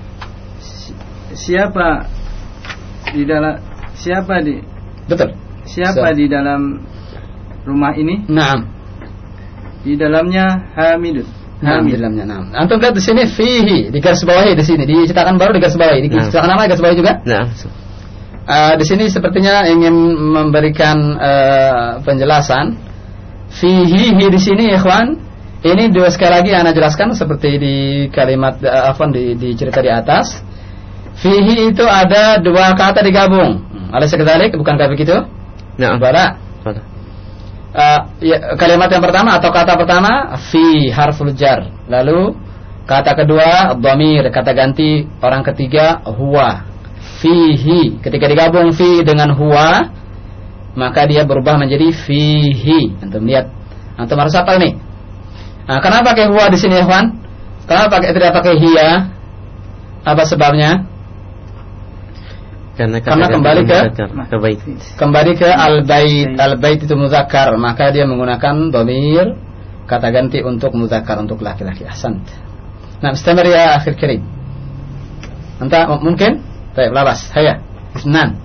Siapa di dalam siapa di Betul. Siapa so. di dalam rumah ini? Naam. Di dalamnya hamidun. Naam, di dalamnya. Naam. Antum lihat di sini fihi, di garis bawahi di sini, di cetakan baru di garis bawahi, di cetakan nama garis bawahi juga. Naam. Uh, di sini sepertinya ingin memberikan uh, penjelasan fihi di sini, ikhwan. Ini dua sekali lagi Ana jelaskan seperti di kalimat uh, afwan di, di cerita di atas. Fihi itu ada dua kata digabung. Alaysa kadzalik? Bukankah begitu? Nah, bala. Uh, ya, kalimat yang pertama atau kata pertama fi harful jar. Lalu kata kedua dhamir, kata ganti orang ketiga huwa. Fihi. Ketika digabung fi dengan huwa, maka dia berubah menjadi fihi. Antum lihat. Antum harus hafal nih. Nah, kenapa pakai huwa di sini, ikhwan? Kenapa pakai tidak pakai hiya? Apa sebabnya? Karena, Karena kembali ke ke bait. Kembali ke al-bait. Al-bait itu muzakkar, maka dia menggunakan dhamir kata ganti untuk muzakkar, untuk laki-laki. Ahsant. Nah, istamir ya akhir karim. Anta mungkin? Baik, labas. Hayya. Isnan.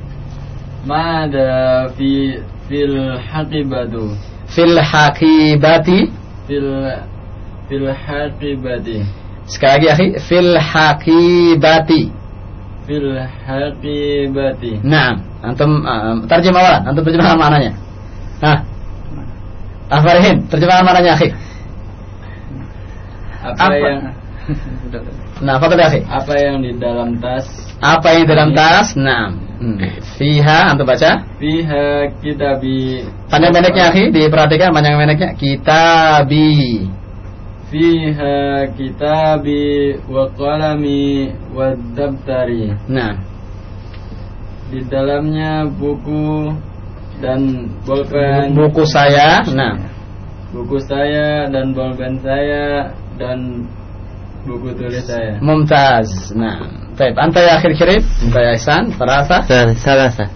Mada fi fil haqibatu. Fil haqibati. Fil fil haqibati. Sekali lagi, akhi. Fil haqibati. Fil haqibati. Naam. Antum uh, terjemah awalan, antum terjemahkan maknanya. Hah. Afarihin, terjemahan maknanya, akhi. Apa, apa? yang Nah, apa tadi, akhi? Apa yang di dalam tas? Apa yang di dalam tas? Naam. Hmm. Fiha, antum baca? Fiha kitabi. Panjang pendeknya, akhi, diperhatikan panjang pendeknya. Kitabi. Fiha kitabi wa qalami wa dabtari. Nah, di dalamnya buku dan bolpen. Buku saya. Nah, buku saya dan bolpen saya dan buku tulis saya. Mumtaz. Nah, baik. Anta ya akhir kirim. Anta ya Ihsan. Thalatha. Thalatha.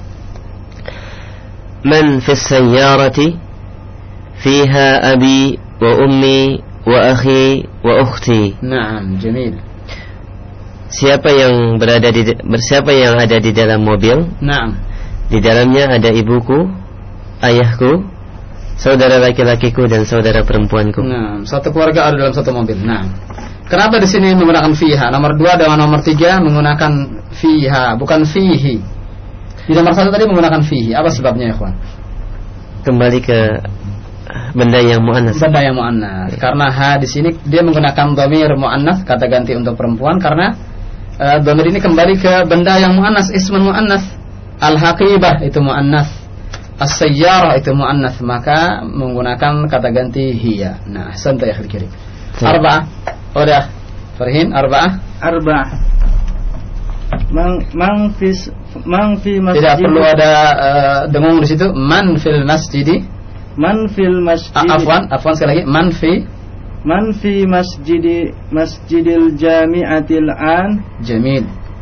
Man fi sayyarati fiha abi wa ummi wa akhi wa ukhti. Naam, jamil. Siapa yang berada di bersiapa yang ada di dalam mobil? Naam. Di dalamnya ada ibuku, ayahku, saudara laki-lakiku dan saudara perempuanku. Nah, satu keluarga ada dalam satu mobil. Nah, kenapa di sini menggunakan fiha? Nomor dua dan nomor tiga menggunakan fiha, bukan fihi. Di nomor satu tadi menggunakan fihi. Apa sebabnya, ikhwan? Kembali ke benda yang muannas. Benda yang muannas. Karena ha di sini dia menggunakan dhamir muannas, kata ganti untuk perempuan, karena uh, dhamir ini kembali ke benda yang muannas, ismun muannas. Al-haqibah itu muannas. As-sayyarah itu muannas, maka menggunakan kata ganti hiya. Nah, santai akhir kiri. Arba'ah. Udah. Farhin, arba'ah. Arba'ah. Mang mang fi mang fi masjid. Tidak perlu ada uh, dengung di situ. Man fil masjidi. Man fil masjid. Afwan, afwan sekali lagi. Man fi Man fi masjidi Masjidil Jami'atil An. Jamil.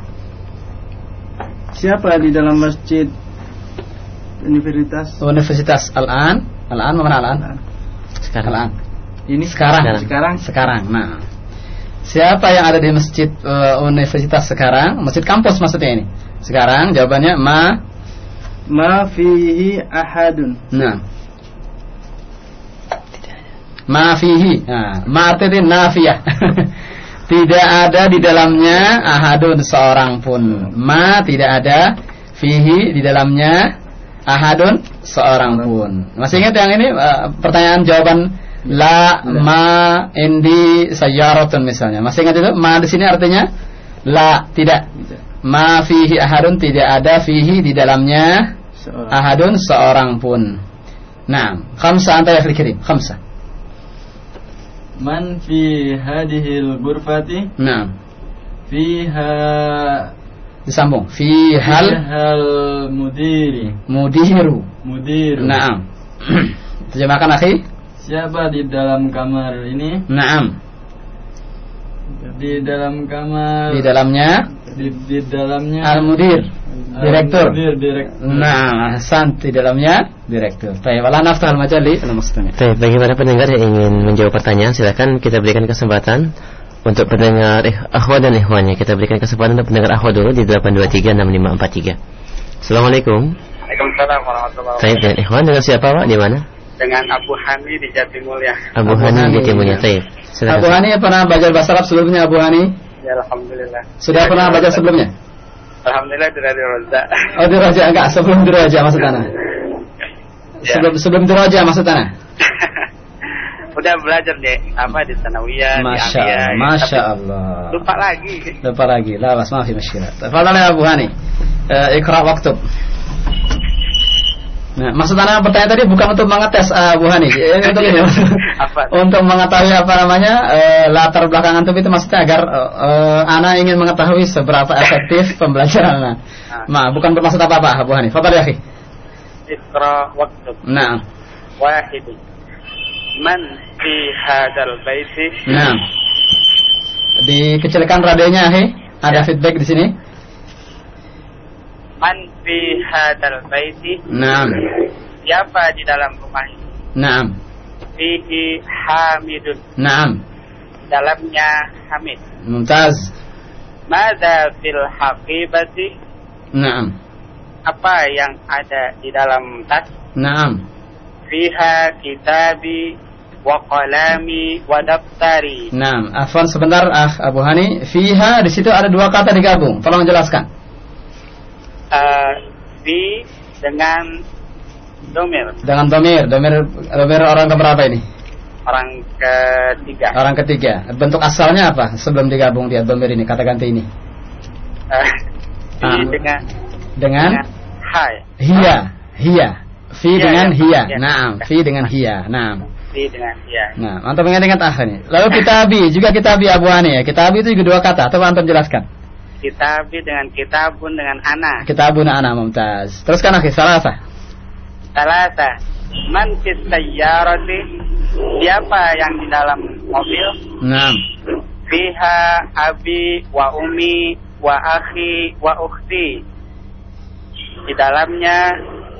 Siapa di dalam masjid Universitas Universitas Al-An. Al-An mana Al-An? Sekarang. Al-An. Ini sekarang. Sekarang. Sekarang. Nah, Siapa yang ada di masjid uh, universitas sekarang? Masjid kampus maksudnya ini. Sekarang jawabannya ma ma fihi ahadun. Nah. Ma fihi. Nah, ma artinya nafiyah. Tidak ada di dalamnya ahadun seorang pun. Ma tidak ada, fihi di dalamnya ahadun seorang pun. Masih ingat yang ini uh, pertanyaan jawaban la ma indi sayyaratun misalnya. Masih ingat itu? Ma di sini artinya la, tidak. Ma fihi ahadun, tidak ada fihi di dalamnya ahadun seorang pun. Nah, khamsa anta ya akhil kirim, khamsa. Man fi hadhil ghurfati. Nah. Fiha disambung. Fihal hal mudiri. Mudiru. Mudiru. Naam. Terjemahkan akhi. Siapa di dalam kamar ini? Naam. Di dalam kamar. Di dalamnya. Di, di dalamnya. Al-mudir. Direktur. Al-mudir, direktur. Nah, sant di dalamnya direktur. Baik, wala naftahal majali al-mustami'. Baik, bagi para pendengar yang ingin menjawab pertanyaan, silakan kita berikan kesempatan untuk pendengar eh, akhwat dan ikhwannya. Kita berikan kesempatan untuk pendengar akhwat dulu di delapan dua tiga enam lima empat tiga. Assalamualaikum. Waalaikumsalam warahmatullahi wabarakatuh. Baik, dan ikhwan dengan siapa Pak? Di mana? Dengan Abu Hani di Jatimulya. Abu, Abu Hani di Jatimulya. Baik. Abu Hani pernah belajar bahasa Arab sebelumnya Abu Hani? Ya, alhamdulillah. Sudah pernah belajar sebelumnya? Alhamdulillah di Radio Roja. Oh, di Roja enggak, sebelum di Roja maksud Ana. Ya. Sebelum sebelum di Roja maksud Ana. Udah belajar deh apa di Sanawiyah, Masya di Amiyah. Masya Allah. Lupa lagi. Lupa lagi. La bas, maafi mushkilah. Tafadhal ya Abu Hani. Uh, Iqra waktub. Nah, maksud Ana pertanyaan tadi bukan untuk mengetes uh, Abu Hani. Ini untuk ini. Untuk mengetahui apa namanya uh, latar belakang antum itu maksudnya agar uh, uh, Ana ingin mengetahui seberapa efektif pembelajaran Ana. Nah, bukan bermaksud apa-apa Abu Hani. Fadhal ya akhi. Iqra waktub. Nah. Wahid. Man fi hadzal baiti. Nah. Dikecilkan radionya, akhi. Ada ya. Feedback di sini. Man fi hadzal baiti. Naam. Siapa di dalam rumah ini? Naam. Fihi Hamidun. Naam. Dalamnya Hamid. Mumtaz. Madza fil haqibati? Naam. Apa yang ada di dalam tas? Naam. Fiha kitabi wa qalami wa daftari. Naam. Afwan sebentar ah Abu Hani. Fiha di situ ada dua kata digabung. Tolong jelaskan. Uh, fi dengan domir. Dengan domir, domir, domir orang keberapa ini? Orang ketiga. Orang ketiga. Bentuk asalnya apa? Sebelum digabung dia domir ini, kata ganti ini. Uh, fi ah. dengan dengan, dengan hai. Hiya, hiya. Fi hiya, dengan ya, hiya. ya. Naam, fi dengan hiya. Naam. Fi dengan hiya. Nah, antum ingat-ingat ah ini. Lalu kitabi, juga kitabi Abu Hani ya. Kitabi itu juga dua kata. Coba antum jelaskan. Kitabi dengan kitabun dengan ana. Kitabun ana, mumtaz. Teruskan akhi, salasa. Salasa. Man fis sayyarati? Siapa yang di dalam mobil? Naam. Fiha abi wa ummi wa akhi wa ukhti. Di dalamnya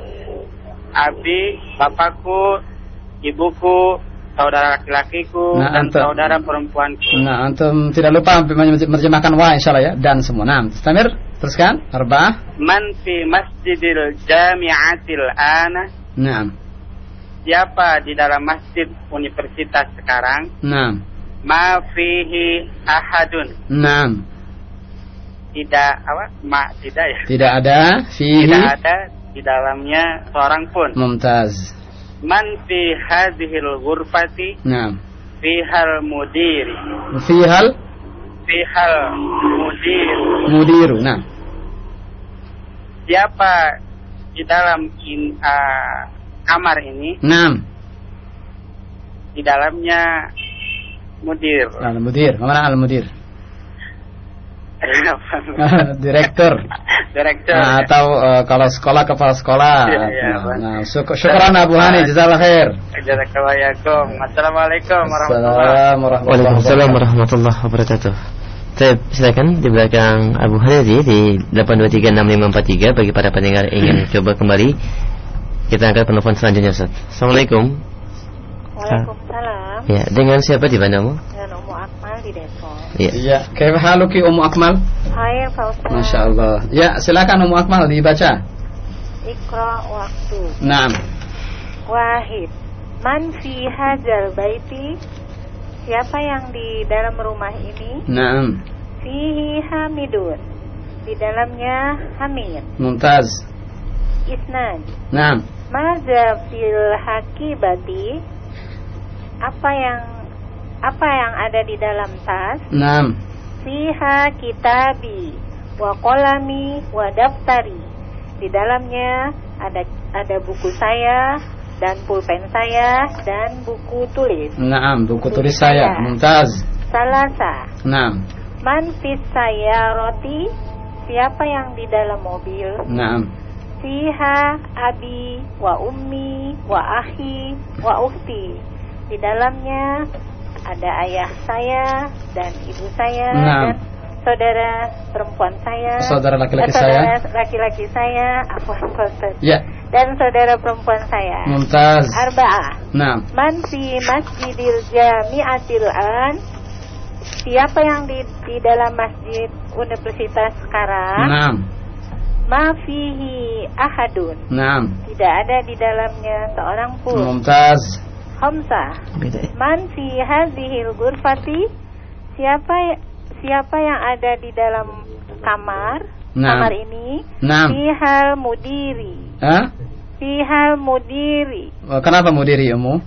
abi, bapakku, ibuku, saudara laki-lakiku, nah, dan antum, saudara perempuanku. Nah, antum tidak lupa menerjemahkan wa insyaallah ya, dan semua. Nah, Istamir, teruskan. Arba'ah. Man fi masjidil jami'atil ana? Naam. Siapa di dalam masjid universitas sekarang? Naam. Ma fihi ahadun? Naam. Tidak apa? Ma tidak ya? Tidak ada fihi. Tidak ada di dalamnya seorang pun. Mumtaz. Man fi hadhil ghurfati? Naam. Fihal mudir. Fihal? Fihal mudir. Mudiru, nah. Siapa di dalam in, uh, kamar ini? Naam. Di dalamnya mudir. Al-mudir, mana al-mudir? Direktur. Direktur. Nah, atau uh, kalau sekolah kepala sekolah. Ya, ya, nah, nah syuk syukuran Abu Hani, jazakallahu khair. Jazakallahu. Assalamualaikum warahmatullahi wabarakatuh. Saya silakan di belakang Abu Hani di delapan dua tiga enam lima empat tiga bagi para pendengar ingin coba kembali. Kita angkat penelpon selanjutnya, Ustaz. Assalamualaikum. Waalaikumsalam. Ya, dengan siapa di mana, Bu? Dengan Ummu Akmal di Depok. Iya. Iya. Kaifa haluki Ummu Akmal? Hai Pak Ustaz. Masya Allah. Ya, silakan Ummu Akmal dibaca. Iqra waktu. Naam. Wahid. Man fi hadzal baiti? Siapa yang di dalam rumah ini? Naam. Fihi Hamidun. Di dalamnya Hamid. Mumtaz. Isnan. Naam. Maza fil hakibati? Apa yang apa yang ada di dalam tas? Naam. Fiha kitabi wa qalami wa daftari. Di dalamnya ada ada buku saya dan pulpen saya dan buku tulis. Naam, buku tulis saya. Mumtaz. Salasa. Naam. Man fis sayyarati? Siapa yang di dalam mobil? Naam. Fiha abi wa ummi wa akhi wa ukhti. Di dalamnya ada ayah saya dan ibu saya Naam. dan saudara perempuan saya. Saudara laki-laki eh, saudara saya. laki-laki saya, afwan Ustaz. Ya. Dan saudara perempuan saya. Mumtaz. Arba'ah. Naam. Man fi masjidil jami'atil an? Siapa yang di, di dalam masjid universitas sekarang? Naam. Ma fihi ahadun. Naam. Tidak ada di dalamnya seorang pun. Mumtaz. Hamzah. Man fi hadhil ghurfati? Siapa siapa yang ada di dalam kamar? Naam. Kamar ini? Naam. Fihal mudiri. Hah? Fihal mudiri. Oh, kenapa mudiri Ummu?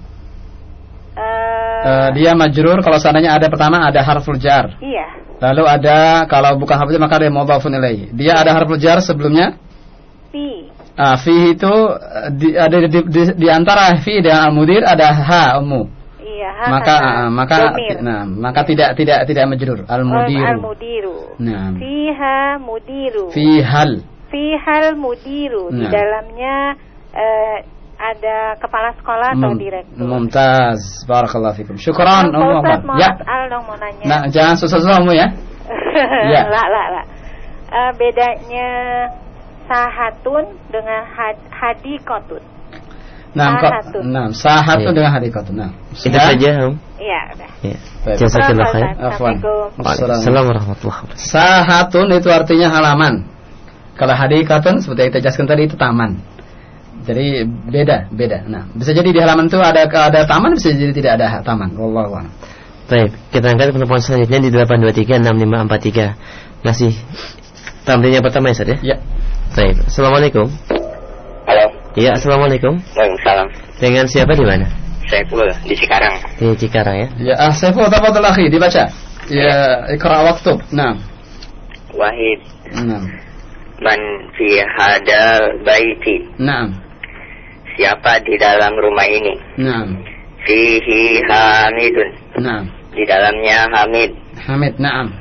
Uh, Uh, dia majrur kalau seandainya ada pertama ada harful jar. iya. Lalu ada kalau bukan harful jar maka dia mudhafun ilaih. Dia ada harful jar sebelumnya? Fi. Ah, fi itu di, ada di, di, di antara fi dan al-mudir ada ha Ummu. Iya, ha. Maka uh, maka Domir. nah, maka tidak tidak tidak majrur al-mudiru. Oh, al-mudiru. Nah. Fiha mudiru. Fihal. Fihal mudiru. Di Nah. dalamnya uh, ada kepala sekolah atau Mum- direktur. Mumtaz. Barakallahu fikum. Syukran Pak Ummu Ustaz, Akmal. mau Ya. Al dong mau nanya. Nah, jangan susah-susah Ummu ya. Ya. Lah, lah, lah. Uh, bedanya sahatun dengan had, hadikotun. Nah, kok Sahatun. nah, sahatun Iya. dengan hadikatun. Nah. Itu Sudah? saja, Om. Iya, udah. Ya. Baik. Jazakallah khair. Afwan. Waalaikumsalam warahmatullahi wabarakatuh. Sahatun itu artinya halaman. Kalau hadikatun seperti yang kita jelaskan tadi itu taman. Jadi beda, beda. Nah, bisa jadi di halaman itu ada ada taman, bisa jadi tidak ada taman. Wallahu a'lam. Baik, kita angkat penelpon selanjutnya di delapan dua tiga enam lima empat tiga. Masih tampilnya pertama ya, Ustaz ya? Ya. Baik, Assalamualaikum. Halo. Iya, Assalamualaikum. Waalaikumsalam. Dengan siapa di mana? Saiful di Cikarang. Di Cikarang ya. Ya, ah, Saiful tafadhal akhi, dibaca. Ya, ikra waktub. Nah. Wahid. Nah. Man fi hadal baiti? Nah. Siapa di dalam rumah ini? Nah. Fihi Hamidun. Nah. Di dalamnya Hamid. Hamid, na'am.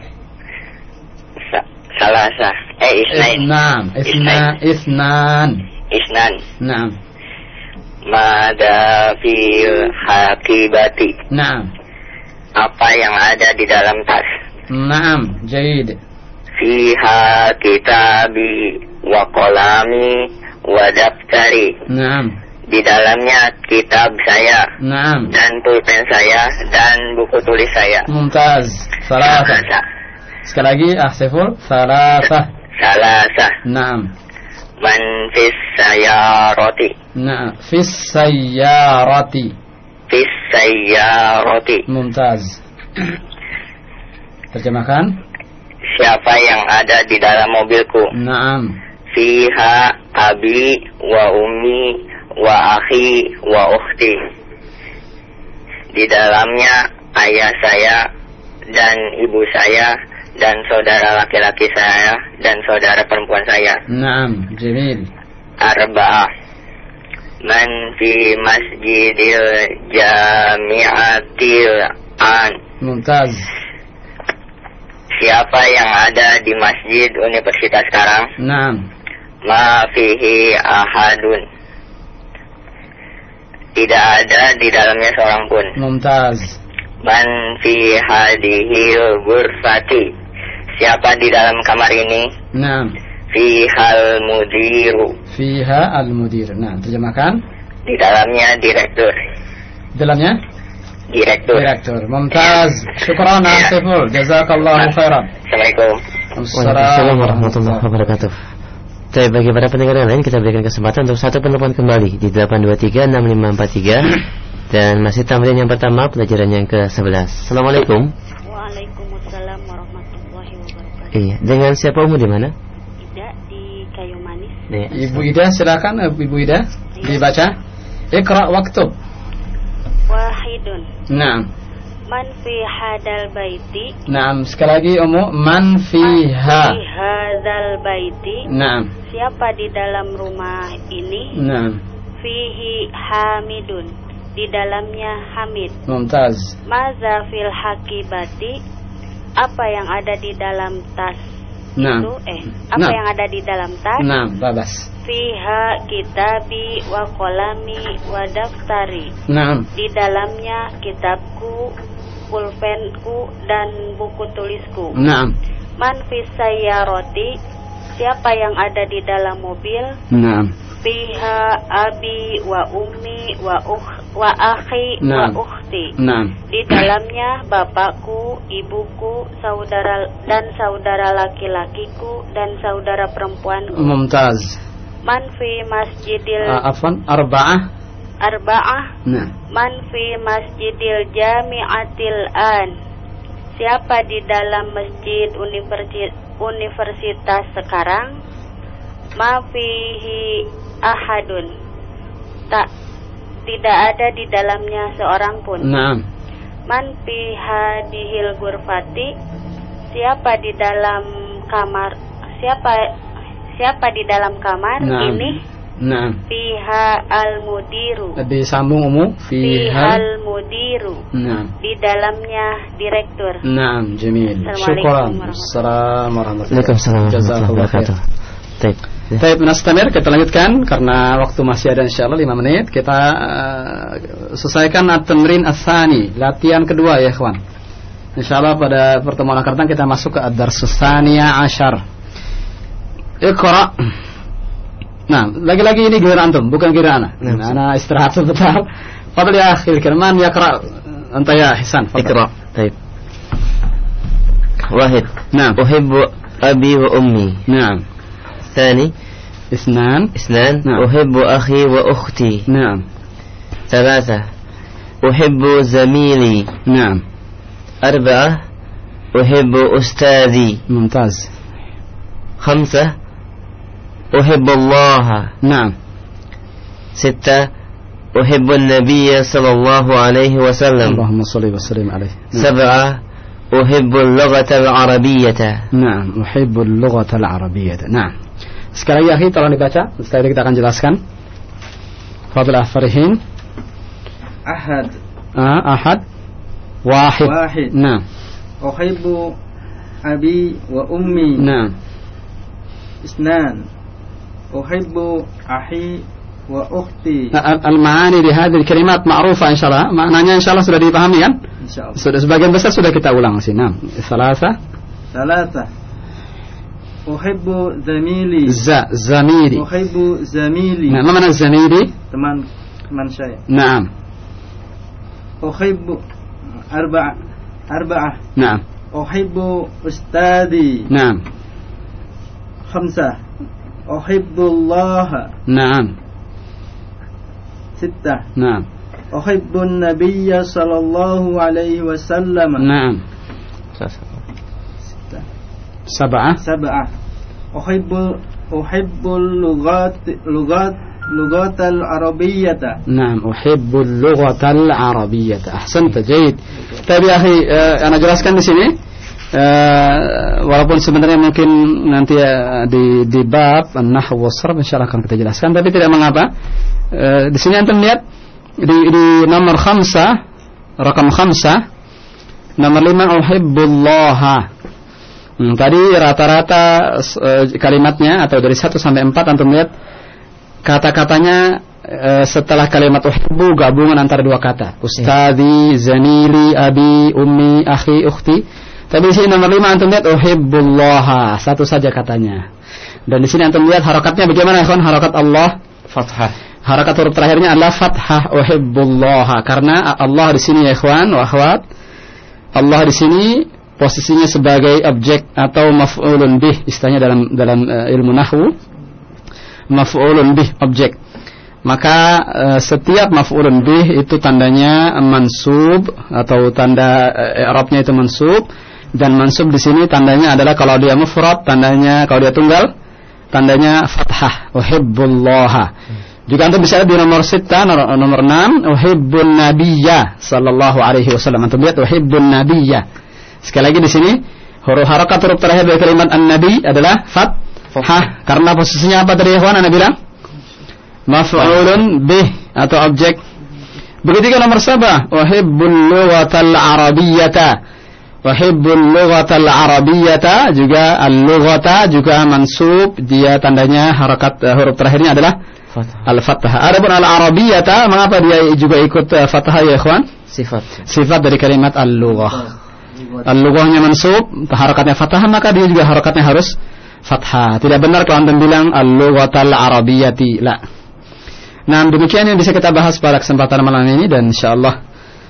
Sa- Salasa. Eh isnain. Isnan, isna, isnan. Isnan. Na'am. Mada fil hakibati? Na'am. Apa yang ada di dalam tas? Na'am, jaid. Fiha kitabi wa qalami wa daftari. Na'am. Di dalamnya kitab saya Na'am. dan pulpen saya dan buku tulis saya. Mumtaz. Salasa. Sekali lagi, ah Saiful. Salasa. Salasa. Na'am. Man fis sayyarati? Na'am. Fis sayyarati. Fis sayyarati. Mumtaz. Terjemahkan. Siapa yang ada di dalam mobilku? Na'am. Fiha abi wa ummi wa akhi wa ukhti. Di dalamnya ayah saya dan ibu saya dan saudara laki-laki saya dan saudara perempuan saya. Naam, jamil. Arba'ah. Man fi masjidil jami'atil an? Mumtaz. Siapa yang ada di masjid universitas sekarang? Naam. Ma fihi ahadun. Tidak ada di dalamnya seorang pun. Mumtaz. Man fi hadihil ghurfati? Siapa di dalam kamar ini? Naam. Fihal mudiru. Fiha al-mudir. Nah, terjemahkan. Di dalamnya direktur. Dalamnya? Direktur. Direktur. Mumtaz. Syukran Asiful. Jazakallahu khairan. Assalamualaikum. Waalaikumsalam warahmatullahi wabarakatuh. Tapi bagi para pendengar yang lain, kita berikan kesempatan untuk satu penelpon kembali di delapan dua tiga enam lima empat tiga. Dan masih tamrin yang pertama, pelajaran yang ke sebelas. Assalamualaikum. Waalaikumsalam warahmatullahi wabarakatuh. Iya, dengan siapa Umu di mana? Ida di Kayu Manis. Ya. Ibu Ida, silakan Ibu Ida dibaca. Iqra waktub. Wahidun. Naam. Man fi hadal baiti. Naam, sekali lagi Umu, man fiha. Man fi hadal baiti. Naam. Siapa di dalam rumah ini? Naam. Fihi hamidun. Di dalamnya Hamid. Mumtaz. Maza fil hakibati. Apa yang ada di dalam tas Naam. itu? Eh, apa Naam. yang ada di dalam tas? Naam, babas. Fiha kitabi wa kolami wa daftari. Naam. Di dalamnya kitabku, pulpenku, dan buku tulisku. Naam. Man fis sayyarati. Siapa yang ada di dalam mobil? Naam. Fiha abi wa ummi wa ukh wa akhi Naam. wa ukhti. Naam. Di dalamnya bapakku, ibuku, saudara dan saudara laki-lakiku dan saudara perempuanku. Mumtaz. Man fi masjidil Uh, afwan, arba'ah. arba'ah. Nah. Man fi masjidil jami'atil an. Siapa di dalam masjid universitas, universitas sekarang? Ma fihi ahadun. Tak, tidak ada di dalamnya seorang pun. Naam. Man fi hadihil gurfati. Siapa di dalam kamar? Siapa siapa di dalam kamar Naam. ini? Naam. Fiha al-mudiru. Disambung Umu. Fiha. Fihal mudiru. Naam. Di dalamnya direktur. Naam, jamil. Assalamualaikum Syukran. warahmatullahi Assalamualaikum warahmatullahi Waalaikumsalam warahmatullahi Jazakallah khair. wabarakatuh. Baik. Baik, Nastamir, kita lanjutkan karena waktu masih ada insyaallah lima menit. Kita uh, selesaikan at-tamrin ats-tsani, latihan kedua ya, ikhwan. Insyaallah pada pertemuan akan datang kita masuk ke ad-darsus tsaniya asyar. Iqra. Nah, lagi-lagi ini giliran antum, bukan giliran ana. Nah, ana istirahat sebentar. Fadhil ya akhil kirman yaqra anta ya Hisan. Iqra. Baik. Wahid. Naam. Uhibbu abi wa ummi. Naam. ثاني اثنان اثنان نعم. أحب أخي وأختي. نعم. ثلاثة أحب زميلي. نعم. أربعة أحب أستاذي. ممتاز. خمسة أحب الله. نعم. ستة أحب النبي صلى الله عليه وسلم. اللهم صل وسلم عليه. نعم. سبعة أحب اللغة العربية. نعم. أحب اللغة العربية. نعم. Sekali lagi tolong dibaca. Setelah itu kita akan jelaskan. Fadlah Farihin. Ahad. Ah, ahad. Wahid. Wahid. Nah. Uhibbu abi wa ummi. Nah. Isnan. Uhibbu akhi wa ukhti. Al-ma'ani di hadhihi kalimat ma'rufa insyaallah. Maknanya insyaallah sudah dipahami kan? Insyaallah. Sudah sebagian besar sudah kita ulang sih. Nah. Salasa. Salasa. Uhibbu zamili. Za zamili. Uhibbu zamili. Nah, mana zamili? Teman teman saya. Naam. Uhibbu arba'ah. Arba'ah. Naam. Uhibbu ustadi. Naam. Khamsah. Uhibbu Allah. Naam. Sittah. Naam. Uhibbu an-nabiyya sallallahu alaihi wasallam. Naam. Sab'ah. Sab'ah. Uhibbu uhibbu al-lughat lughat lughat al-arabiyyah. Naam, uhibbu al-lughat al-arabiyyah. Ahsanta, jayyid. Tapi ya akhi, uh, ana jelaskan di sini uh, walaupun sebenarnya mungkin nanti uh, di di bab an-nahwu was-sarf insyaallah akan kita jelaskan, tapi tidak mengapa. Uh, di sini antum lihat di di nomor khamsah, rakam khamsah, nomor lima uhibbullaha. Hmm, tadi rata-rata uh, kalimatnya atau dari satu sampai empat antum lihat kata-katanya uh, setelah kalimat uhibbu gabungan antara dua kata. Ustadzi, zamili, abi, ummi, akhi, ukhti. Tapi di sini nomor lima antum lihat uhibbullaha, satu saja katanya. Dan di sini antum lihat harakatnya bagaimana, ikhwan? Harakat Allah fathah. Harakat huruf terakhirnya adalah fathah. Uhibbullaha. Karena Allah di sini ya ikhwan wa akhwat, Allah di sini posisinya sebagai objek atau maf'ulun bih, istilahnya dalam dalam uh, ilmu nahwu, maf'ulun bih, objek. Maka uh, setiap maf'ulun bih itu tandanya mansub atau tanda uh, i'rabnya itu mansub, dan mansub di sini tandanya adalah kalau dia mufrad tandanya, kalau dia tunggal tandanya fathah. Uhibbullaha. Juga antum bisa lihat di nomor sita, nomor enam, uhibbun nabiyya sallallahu alaihi wasallam. Antum lihat uhibbun nabiyya. Sekali lagi di sini huruf harakat huruf terakhir dari kalimat an-nabi adalah fathah. Karena posisinya apa tadi ikhwan Anda bilang? Maf'ulun bih atau objek. Begitu juga nomor sabah, uhibbul lughatal arabiyyata. Uhibbul lughatal arabiyyata, juga al-lughata juga mansub, dia tandanya harakat uh, huruf terakhirnya adalah al-fathah. Adapun al-arabiyyata, mengapa dia juga ikut uh, fathah ya ikhwan? Sifat. Sifat dari kalimat al-lughah. Al-lughahnya mansub, harakatnya fathah, maka dia juga harakatnya harus fathah. Tidak benar kalau anda bilang al-lughatal arabiyyati, la. Nah, demikian yang bisa kita bahas pada kesempatan malam ini, dan insyaallah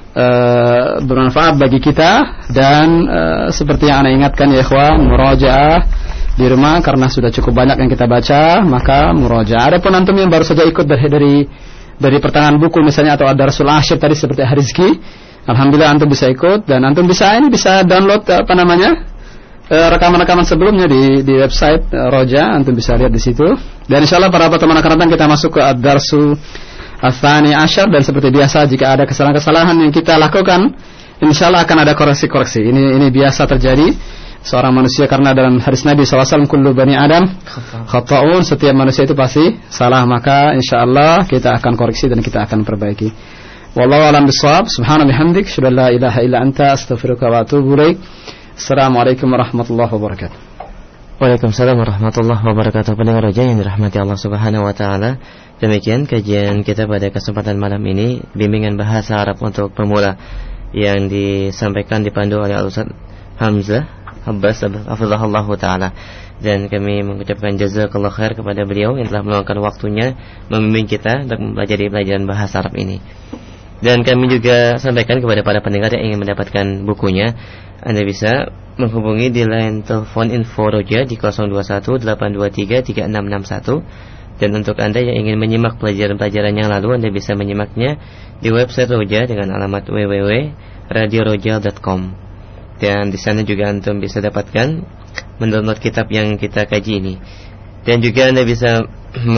uh, bermanfaat bagi kita. Dan uh, seperti yang anda ingatkan ya ikhwan, murajaah di rumah karena sudah cukup banyak yang kita baca, maka murajaah. Adapun antum yang baru saja ikut dari dari dari pertengahan buku misalnya, atau ad-darsul asyir tadi seperti Harizki, alhamdulillah antum bisa ikut, dan antum bisa ini bisa download apa namanya rekaman-rekaman sebelumnya di di website Roja, antum bisa lihat di situ. Dan insyaallah para teman akan datang kita masuk ke ad-darsu ats-tsani asyar, dan seperti biasa jika ada kesalahan-kesalahan yang kita lakukan, insyaallah akan ada koreksi-koreksi. Ini ini biasa terjadi seorang manusia, karena dalam hadis Nabi sallallahu alaihi wasallam kullu bani Adam khata'un, setiap manusia itu pasti salah, maka insyaallah kita akan koreksi dan kita akan perbaiki. Wallahu a'lam bishawab. Subhanallah bihamdik, asyhadu an la ilaha illa anta, astaghfiruka wa atubu ilaik. Assalamualaikum warahmatullahi wabarakatuh. Waalaikumsalam warahmatullahi wabarakatuh. Pendengar Roja yang dirahmati Allah Subhanahu wa taala, demikian kajian kita pada kesempatan malam ini, bimbingan bahasa Arab untuk pemula yang disampaikan dipandu oleh Al-Ustaz Hamzah Abbas hafizahullah taala. Dan kami mengucapkan jazakallahu khair kepada beliau yang telah meluangkan waktunya membimbing kita untuk mempelajari pelajaran bahasa Arab ini. Dan kami juga sampaikan kepada para pendengar yang ingin mendapatkan bukunya, Anda bisa menghubungi di line telepon info Roja di nol dua satu delapan dua tiga tiga enam enam satu. Dan untuk Anda yang ingin menyimak pelajaran-pelajaran yang lalu, Anda bisa menyimaknya di website Roja dengan alamat w w w titik radio roja titik com. Dan di sana juga Antum bisa dapatkan mendownload kitab yang kita kaji ini. Dan juga Anda bisa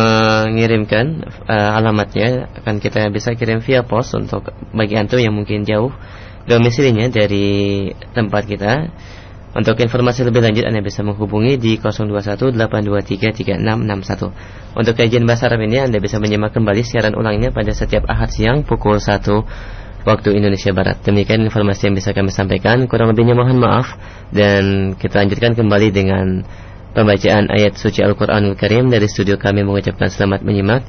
mengirimkan uh, alamatnya, akan kita bisa kirim via pos untuk bagi Antum yang mungkin jauh domisilinya dari tempat kita. Untuk informasi lebih lanjut Anda bisa menghubungi di nol dua satu delapan dua tiga tiga enam enam satu. Untuk kajian bahasa Arab ini Anda bisa menyimak kembali siaran ulangnya pada setiap Ahad siang pukul satu waktu Indonesia Barat. Demikian informasi yang bisa kami sampaikan, kurang lebihnya mohon maaf. Dan kita lanjutkan kembali dengan pembacaan ayat suci Al-Quranul Karim dari studio kami, mengucapkan selamat menyimak.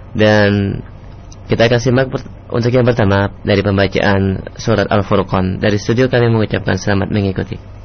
Dan kita akan simak untuk yang pertama dari pembacaan surat Al-Furqan dari studio kami, mengucapkan selamat mengikuti.